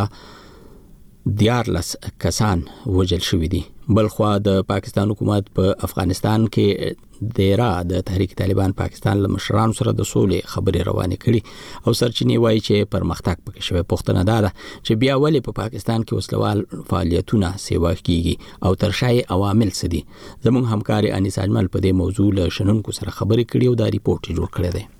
خواوشه دیارلس کسان وژل شوي دي. بل خو د پاکستان حکومت په افغانستان کې دیرا د تحریک طالبان پاکستان له مشرانو سره د سولې خبرې روانې کړي او سرچینې وایي چې پرمختګ پکې شوی. پوښتنه ده چې بیا ولې په پاکستان کې وسلوال فعالیتونه سیوا کیږي او ترشای عوامل څه دي. زموږ همکاري انیس اجمل په دې موضوع له شنونکو سره خبرې کړي او دا ریپورت جوړ کړی دی.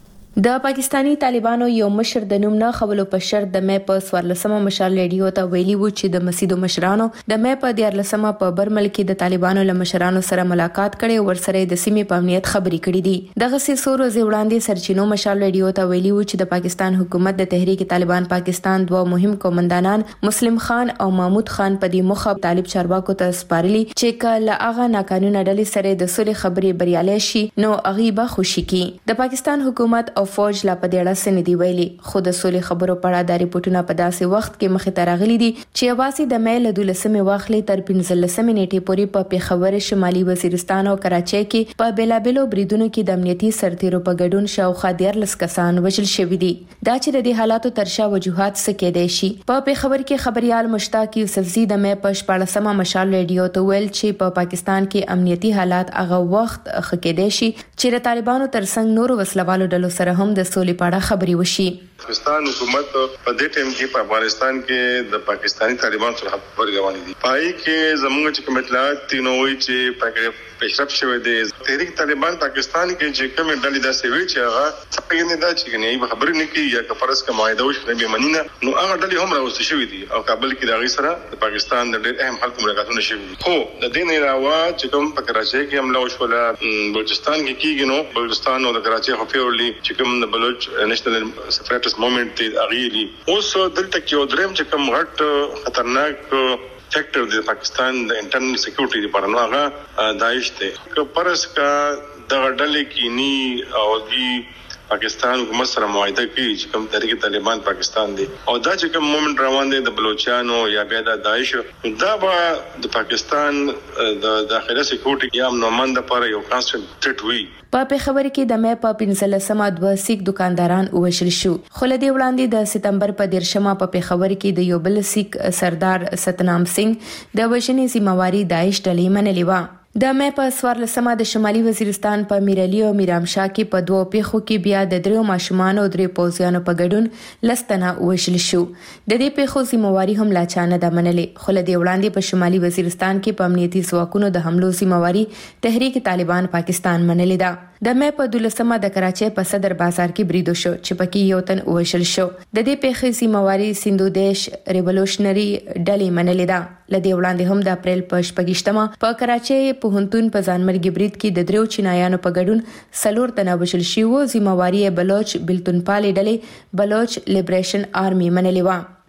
د پاکستانی طالبانو یو مشر د نوم نه خبرو په شرط د مې په سوارلسمه مشال ریډیو ته ویلي و چې د مسیدو مشرانو د مې په دیارلسمه په برمل کې د طالبانو له مشرانو سره ملاقات کړي او ورسره د سیمې په امنیت خبرې کړي دي. دغه سي سورو زیوړاندې سرچینو مشال ریډیو ته ویلي و چې د پاکستان حکومت د تحریک طالبان پاکستان دوه مهم کومندانان مسلم خان او محمود خان په دې مخه طالب چارواکو ته سپارلي چې کله هغه ناقانونه ډلې سره د سولې خبرې بریالي شي نو هغه به خوشي کی. د پاکستان حکومت او فوج لا په دې اړه سن دی ویلي خو د سولې خبرو په اړه د ریپورتونو په داسې وخت کې مخې ته راغلي دي چې اواسي د مې له دولسمې واخلې تر پنځلسمې نیټې پورې په پیښور شمالي وزیرستان او کراچۍ کې په بیلابلو بریدونو کې د امنیتي سرتیرو په ګډون شاوخوا دیارلس کسان وژل شوي دي. دا چې د دې حالاتو ترشا وجوهات څه کېدای شي. په پیښور کې خبريال مشتاق یوسفزي د مې په شپاړسمه مشال ریډیو ته ویل چې په پاکستان کې امنیتي حالات هغه وخت ښه کېدای شي چې د طالبانو ترڅنګ نور وسلوالو ډلو سره هم د سولې په اړه خبرې وشي. پاکستان حکومت په دې ټیم کې په افغانستان کې د پاکستانی طالبان سره خبرې روانې دي. پای کې زموږ چې کوم اطلاعات تینوي چې پاکستان پیشرفت شوی دی. تحریک طالبان پاکستان کې چې کوم ډلې داسې وی چې هغه څنګه نه دا چې نه خبرې نه کوي یا کفرس کا معاهده وشي نه منینه نو هغه ډلې هم راوستي شوی دي او کابل کې د غي سره د پاکستان د ډېر اهم خلکو ملاقاتونه شوي دي. خو د دې نه علاوه چې کوم په کراچۍ کې حمله وشوله بلوچستان کې کیږي نو بلوچستان او د کراچۍ خفیورلی چې کوم د بلوچ نېشنل سپریټس موومېنټ دی اغيلي اوس دلته کې او دریم چې کوم غټ خطرناک فیکٹر د پاکستان د انټرنل سکیورټي لپاره نو هغه داعش دی. که پرس کا د غډلې کینی او دی پاکستان حکومت سره معاهده کوي چې کوم تحریک طالبان پاکستان دی او دا چې کوم موومېنټ روان دی د بلوچستانو یا بیا د داعش دا به د پاکستان د داخله سکیورټي یا امنومند لپاره یو کانسټنټ وي. په پیښور کې د مې په پنځلسمه دوه سیک دکانداران وژل شو. خو له دې وړاندې د سپتمبر په دیرشمه په پیښور کې د یو بل سیک سردار ستنام سنگ د وژنې ذمہواری داعش ډلې منلې و. د مې په سوارلسمه د شمالي وزیرستان په میرعلی او میرامشاه کې په دوه پیښو کې بیا د درو ماشومان او درې پوځیانو په ګډون لستنه وژل شو. د دې پیښو ذمہواری هم لا چانه د منلې. خو له دې وړاندې په شمالي وزیرستان کې په امنیتي ځواکونو د حملو ذمہواری تحریک طالبان پاکستان منلې ده. د مې په دولسمه د کراچۍ په صدر بازار کې بریدو شو چې پکې یو تن وژل شو. د دې پیښې ذمہواری سیندو دیش ریولوشنری ډلې منلې ده. لدې وړاندې هم د اپریل په شپږشتمه په کراچۍ پوهنتون په ځانمرګي برید کې د درو چینایانو په ګډون سلور تنه وژل شوي. ذمہواری بلوچ بلتون پالي ډلې بلوچ لیبریشن آرمي منلې و.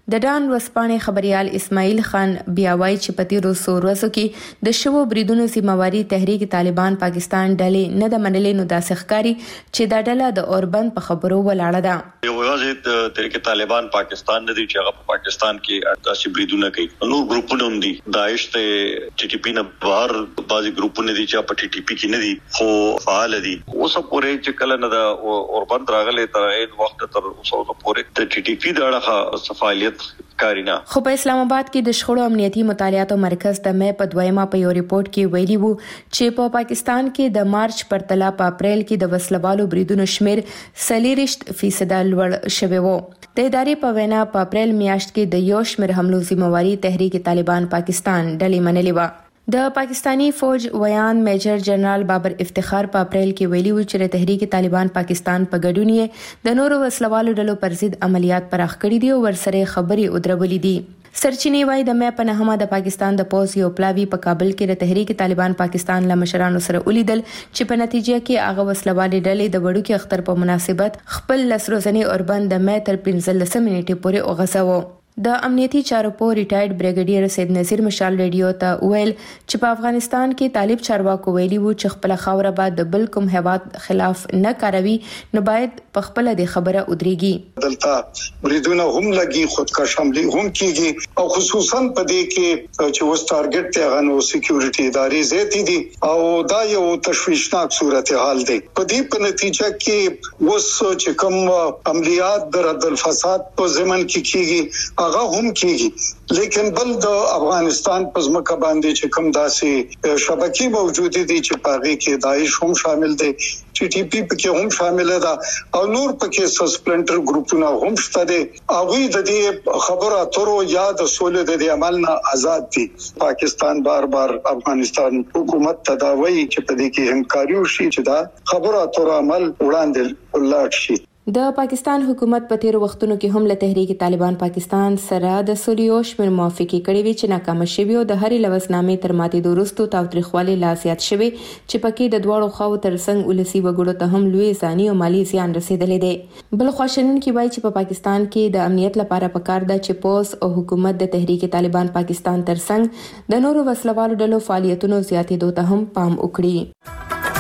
د ډان وسپانې خبريال اسماعیل خان بیا وایي چې په تیرو څو ورځو کې د شوو بریدونو ذمہواری تحریک طالبان پاکستان ډلې نه د منلې، نو داسې ښکاري چې دا ډله د اوربند په خبرو ولاړه ده. یوازې د تحریک طالبان پاکستان نه دی چې هغه په پاکستان کې داسې بریدونه کوي، نور ګروپونه هم دي. داعش ته ټي ټي پی نه بهر بعضي ګروپونه دي چې په ټي ټي پی کې نه دي خو فعال دي. اوس پورې چې کله نه د اوربند راغلي تر این وخت تر اوسه پورې د ټي ټي پی د اړه فعالیت کارینا. خو په اسلام آباد کې د شخړو امنیتي مطالعاتو مرکز د مې په دویمه په یو ریپورت کې ویلي وو چې په پاکستان کې د مارچ پرتله په اپریل کې د وسلوالو بریدونو شمیر څلوېښت فیصد لوړ شوی وو. د ادارې په وینا په اپریل میاشت کې د یو شمېر حملو ذمہواری تحریک طالبان پاکستان ډلې منلې وه. د پاکستانی فوج ویان میجر جنرال بابر افتخار په اپریل کې ویلي و چې تحریک طالبان پاکستان په ګډون یې د نورو وسلوالو ډلو پر ضد عملیات پراخ کړي دي او ورسره خبري ودرولې دي. سرچینې وايي د مې په نهمه د پاکستان د پوز یو پلاوی په کابل کې د تحریک طالبان پاکستان له مشرانو سره ولیدل چې په نتیجه کې هغه وسلوالې ډلې د وړوکي اختر په مناسبت خپل لسروزنی اوربند د مې تر پنځلس منټې پورې وغځاوه. د امنیتي چارو په ریټایرډ بریګیډیر سید نصیر مشال ریډیو ته ویل چې په افغانستان کې طالب چارواکو ویلي وو چې خپل خاوره بعد د بل کوم هیواد خلاف نه کاروي، نو باید په خپل د خبره ودرېږي. دلته بریدونه هم لګي، خودکش حمله هم کیږي او خصوصا په دې کې چې وس ټارګټ ته غنو سکیورټي ادارې زیاتې دي او دا یو تشویشناک صورتحال دی. په دې په نتیجه کې وس چې کوم عملیات د رد الفساد په ضمن کې کیږي هغه هم کیږي، لیکن بل د افغانستان په ځمکه باندې چې کوم داسې شبکې موجود دي چې پاغي کې داعش هم شامل دي، ټي ټي پی پکې هم شامل ده او نور پکې سسپلنټر ګروپونه هم شته دي. هغه د دې خبره اترو یا د سولې د عمل نه آزاد دي. پاکستان بار بار افغانستان حکومت تداوی چې په دې کې همکاري وشي چې دا خبره اترو عمل وړاندې لاړ شي. د پاکستان حکومت په تیر وختونو کې هم له تحریک طالبان پاکستان سره د سولیو شمیر موافقه کړې وی چې ناکام شوی او د هرې لوسنامې تر ماتې دورستو تاوتریخوالي لاسیات شوی چې پکې د دوړو خو ترڅنګ ولسی وګړو ته هم لوی ځاني او مالی زیان رسیدلې دی. بل خوشنن کې وایي چې په پاکستان کې د امنیت لپاره پکار ده چې پوس او حکومت د تحریک طالبان پاکستان ترڅنګ د نورو وسلوالو ډلو فعالیتونو زیاتېدو ته هم پام وکړي.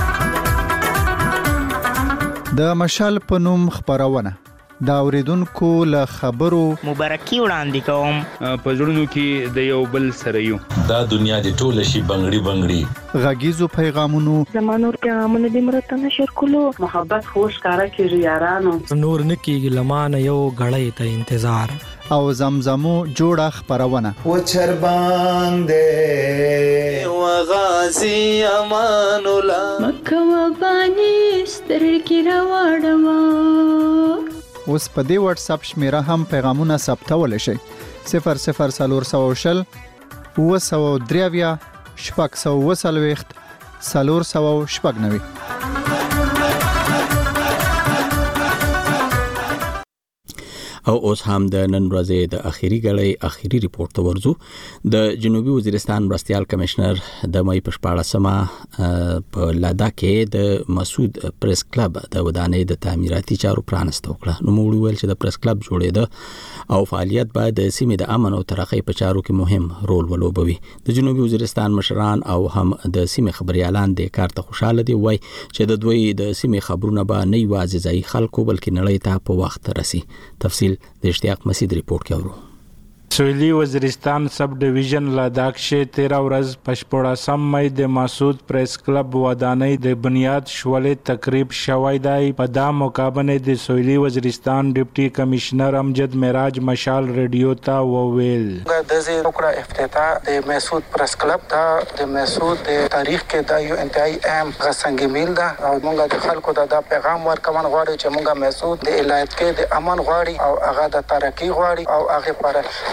د مشال په نوم خبرونه دا اوریدونکو له خبرو مبارکي وړاندې کوم. په ژوندونو کې د یو بل سره یو دا دنیا د ټوله شي بنگړي بنگړي غږیزو پیغامونو زمانور پیغامونه د مرته نشر کولو محبت خوش کارا کیږي یارانو نور نکیږي لمانه یو غړې ته انتظار او زمزمو جوړه خبرونه و چر باندې و غازی امان الله مکه و بانی سترګې راوړما. اوس په دې واتس اپ شمیره هم پیغامونه ثبتول شي صفر صفر سلور سو شل و سو دریویا شپږ سو وسلويخت سلور سو شپږ نوي. او اوس هم د نن ورځې د اخیری غړې اخیری ریپورت ته ورځو. د جنوبي وزیرستان مرستيال کمشنر د مې په شپاړسمه په لادا کې د مسعود پریس کلب د ودانې د تعمیراتي چارو پرانست وکړه. نو موږ ویل چې د پریس کلب جوړېده او فعالیت باید د سیمې د امن او ترقۍ په چارو کې مهم رول ولوبوي. د جنوبي وزیرستان مشران او هم د سیمې خبريالان د کار ته خوشاله دي، وای چې د دوی د سیمې خبرونه به نه یوازې ځای خلکو بلکې نړۍ ته په وخت رسي. تفصیل د اشتیاق مسعود ریپورت کې اورو. سویلی وزیرستان سب ډیویژن لداخ شه تیرا ورځ پښپړاسم مې د مسعود پریس کلب ودانۍ د بنیاد شولې تقریب شوی دی. په دا مقابله د سویلی وزیرستان ډیپټي کمشنر امجد معراج مشال ریډیو ته وویل د زی وکړه افتتاح د مسعود پریس کلب دا د مسعود د تاریخ کې دا یو انتهایی اهم غسنګ میل ده او موږ د خلکو دا پیغام ورکوم غواړو چې موږ مسعود د ولایت کې د امن غواړي او هغه د ترقی غواړي او هغه پر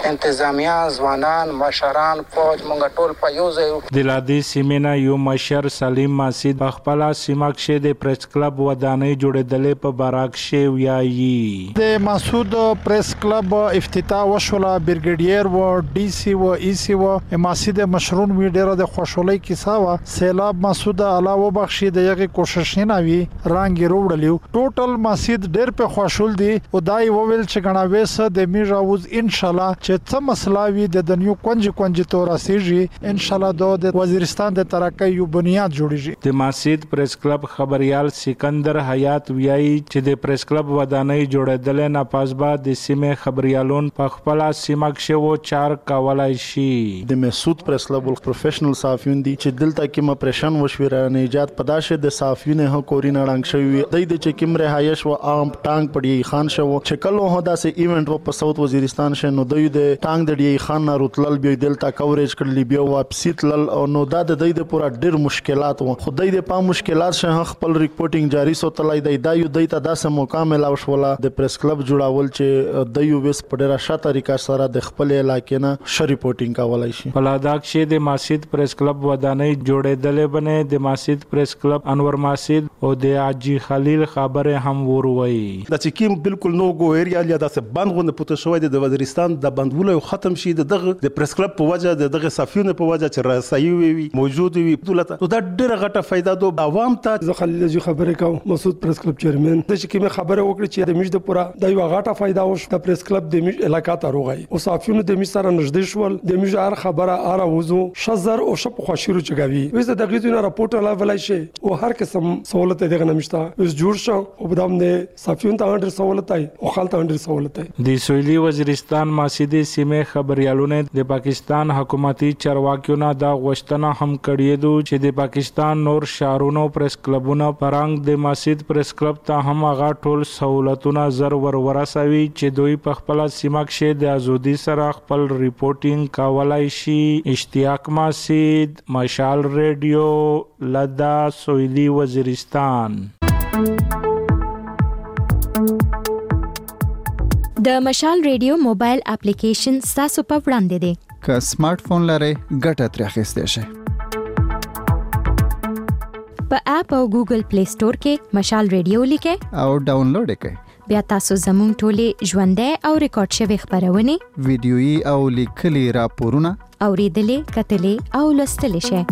انتظامیه ځوانان مشران فوج مونږ ټول په یو ځای د لادي سیمینا یو مشر سلیم ماسید په خپل سیمه کې د پریس کلب ودانۍ جوړېدلې په باراک شی ویایي د مسعود پریس کلب افتتاح وشوله برګیډیر و ډي سي و ای سی و مسعود مشرون وی ډیره د خوشحالي کیسه و سیلاب مسعود علاوه بخشي د یغه کوشش نه وی رنگ روړلیو ټوټل مسعود ډیر په خوشحال دي او دای وویل چې غناويس د میراوز ان شاء الله چې څه مسله وي د دنیو کونج کونج توراسيږي ان شاء الله د وزیرستان د ترقۍ یو بنیاد جوړیږي د مسعود پریس کلب خبريال سکندر حیات ویایي چې د پریس کلب ودانۍ جوړېدل نه پاسبا د سیمه خبريالون په خپل سیمه کې وو چار کولای شي د مسعود پریس کلب پروفیشنل صحافیون دي چې دلته کې م پرشن وشوره نه ایجاد پداشه د صحافیون هه کورینه رنګ شوی د دې چې کوم رهایش و عام ټانګ پړی خان شو چې کله هدا سه ایونت و په ساوث وزیرستان شه نو د ټانګ د دی خان نه رتلل بیا دلته کوریج کړلی بیا واپسی تلل او نو دا د دې د پورا ډیر مشکلات و خدای د په مشکلات شه خپل ریپورتینګ جاری سو تلای دی دا یو د ته داسه مکمل او شولا د پریس کلب جوړاول چې د یو وس په ډیره ښه طریقه سره د خپل علاقې نه ش ریپورتینګ کولای شي په لاداک شه د مسعود پریس کلب ودانۍ جوړېدلې بنه د مسعود پریس کلب انور مسعود او د حاجی خلیل خبره هم وروي د چکیم بالکل نو ګو ایریا یا د بندونه پته شوې د وزیرستان د بندولو ختم شي دغه د پریس کلب په وجه دغه صحافیونو په وجه چې راسي وي موجود وي دولت نو دا ډیره غټه فائدہ دو عوام ته زه خلیل جی خبره کوم مسعود پریس کلب چیرمن د چکیم خبره وکړي چې د میج د پورا د یو غټه فائدہ او د پریس کلب د میج علاقې ته روغای او صحافیونو د میج سره نږدې شول د میج هر خبره اره وزو شزر او شپ خوشیرو چګوي وې د غیزونه راپورټ لا ولای شي او هر قسم سہولت دغه نمشتا اوس جوړ شو او بدام نه صحافیونو ته ډېر سہولت آی او خالته ډېر سہولت آی د سویلي وزیرستان مسعودي سیمه خبريالونه د پاکستان حکومتي چارواکیونو دا غوښتنه هم کړې ده چې د پاکستان نور شهرونو پریس کلبونو پرنګ د مسعود پریس کلب ته هم هغه ټول سہولتونه زر ور ورسوي چې دوی په خپل سیمه کې د ازادي سره خپل ریپورتینګ کولای شي اشتیاق مسعود مشال ریډیو لدا سویلي وزیرستان د مشال ریډیو موبایل اپلیکیشن تاسو په وړاندې دی که سمارټ فون لرئ ګټه ترې اخیستی شئ په اپ او ګوګل پلی سٹور کې مشال ریډیو لیکئ او ډاونلوډ کړئ بیا تاسو زموږ ټولې ژوندۍ او ریکارډ شوی خبرونه ویډیويي او لیکلي راپورونه اوریدلې کتلې او لوستلې شئ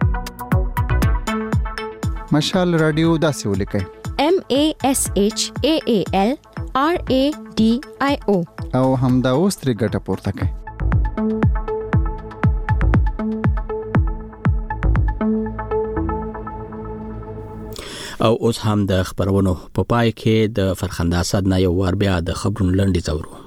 مشال رادیو داسې ولیکئ M A S H A A L R A D I O او همدا اوس ترې ګټه پورته کړئ او اوس هم د خبرونو په پای کې د فرخنده اسد نه یو ور بیا د خبرونو لنډی زورو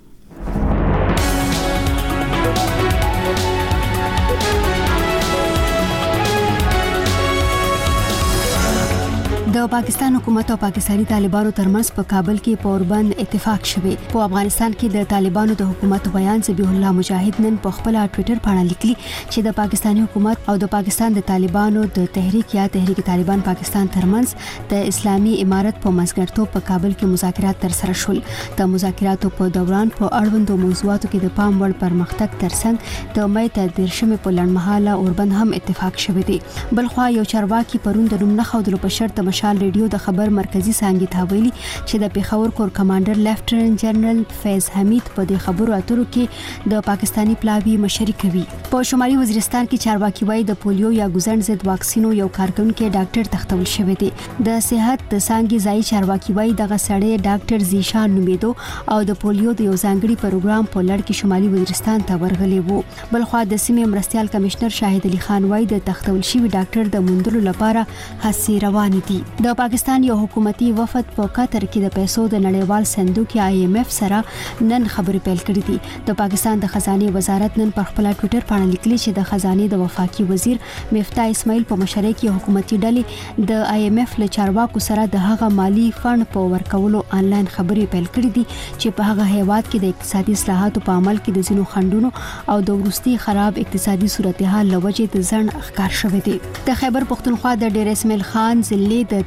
د پاکستان حکومت او پاکستاني طالبانو ترمنځ په کابل کې پوربند اتفاق شوی په افغانستان کې د طالبانو د حکومت بیان ذبیح الله مجاهد نن په خپل ټوئیټر باندې لیکلی چې د پاکستاني حکومت او د پاکستان د طالبانو د تحریک یا تحریک طالبان پاکستان ترمنځ د اسلامي امارت په مسګرتوب په کابل کې مذاکرات تر سره شول د مذاکراتو په دوران په اړوندو موضوعاتو کې د پام وړ پرمختګ ترڅنګ د مې تدریشمه په لړمحاله اوربند هم اتفاق شوی دی بلخوا یو چارواکي پرون د نوم نه خودلو په شرط مشال ریډیو د خبر مرکزی څنګه ته ویلي چې د پیښور کور کمانډر لیفټننټ جنرال فیض حمید په دې خبرو اترو کې د پاکستانی پلاوی مشري کوي په شمالي وزیرستان کې چارواکي وایي د پولیو یا ګوزن ضد واکسینو یو کارکونکو ډاکټر تختول شوی دی د صحت د څنګه ځای چارواکي وایي دغه سړی ډاکټر زیشان نومیدو او د پولیو د یو ځانګړي پروګرام په لړ کې شمالي وزیرستان ته ورغلی وو بلخوا د سیمې مرستيال کمشنر شاهد علي خان وایي د تختول شوی ډاکټر د موندلو لپاره هڅې روانې دي د پاکستان یو حکومتي وفد په قطر کې د پیسو د نړیوال صندوق آی ایم ایف سره نن خبرې پیل کړې دي د پاکستان د خزانه وزارت نن په خپل ټوئیټر باندې لیکلي چې د خزانه د وفاقي وزیر مفتاح اسماعیل په مشرۍ کې حکومتي ډلې د آی ایم ایف له چارواکو سره د هغه مالی فند په ورکولو انلاین خبرې پیل کړې دي چې په هغه هیواد کې د اقتصادي اصلاحاتو په عمل کې د زینو خندونو او د ورستي خراب اقتصادي صورتحال لوجې د ځن ښکار شوې دي د خیبر پختونخوا د ډیر اسماعیل خان ضلع د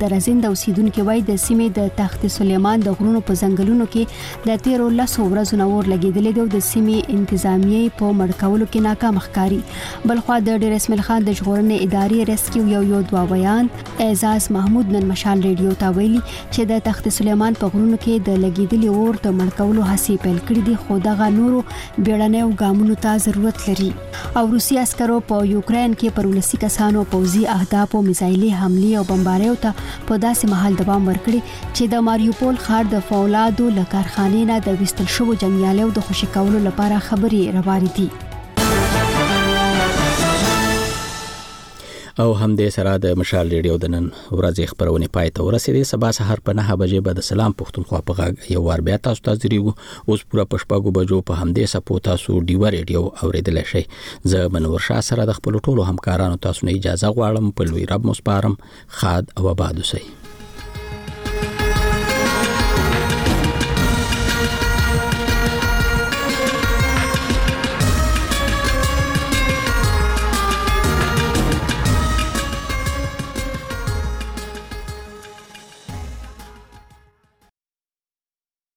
درزند اوسیدونکو وای د سیمې د تخت سلیمان د غرونو په ځنګلونو کې د تیرو لسو ورځو نور لګیدلې د سیمې انتظامیه په مړکولو کې ناکام ښکاری. بلخوا د ډیر اسماعیل خان د ژغورنې ادارې ریسکیو یو یو دوا بیان اعزاز محمود نن مشال ریډیو ته ویلي چې د تخت سلیمان په غرونو کې د لګیدلې اور د مړکولو هڅې پیل کړې دي، خو دغه نورو بیړنیو ګامونو ته ضرورت لري. او روسي عسکرو په یوکرين کې پر ولسی کسانو پوځي اهداف او میزایلي حمله او بمباریو ته په داسې محل دوام ورکړي چې د ماریوپول ښار د فولادو لکارخانې نه د وستل شو جنگیالیو د خوشی کولو لپاره خبري روانې دي. او هم دې سره د مشال ریډیو د نن ورځې خبرونه پای ته ورسېدې. سبا سحر په نه بجې به د سلام پښتونخوا په غږ یو ور بیا تاسو ته ځریږو. اوس پوره پښپاګو بجو په هم دې سپو تاسو ډیو ریډیو اوریدل شي. زه منور شاه سره د خپل ټولو همکارانو تاسو نه اجازه غواړم. په لوی رب مو سپارم. خاد او آباد اوسئ.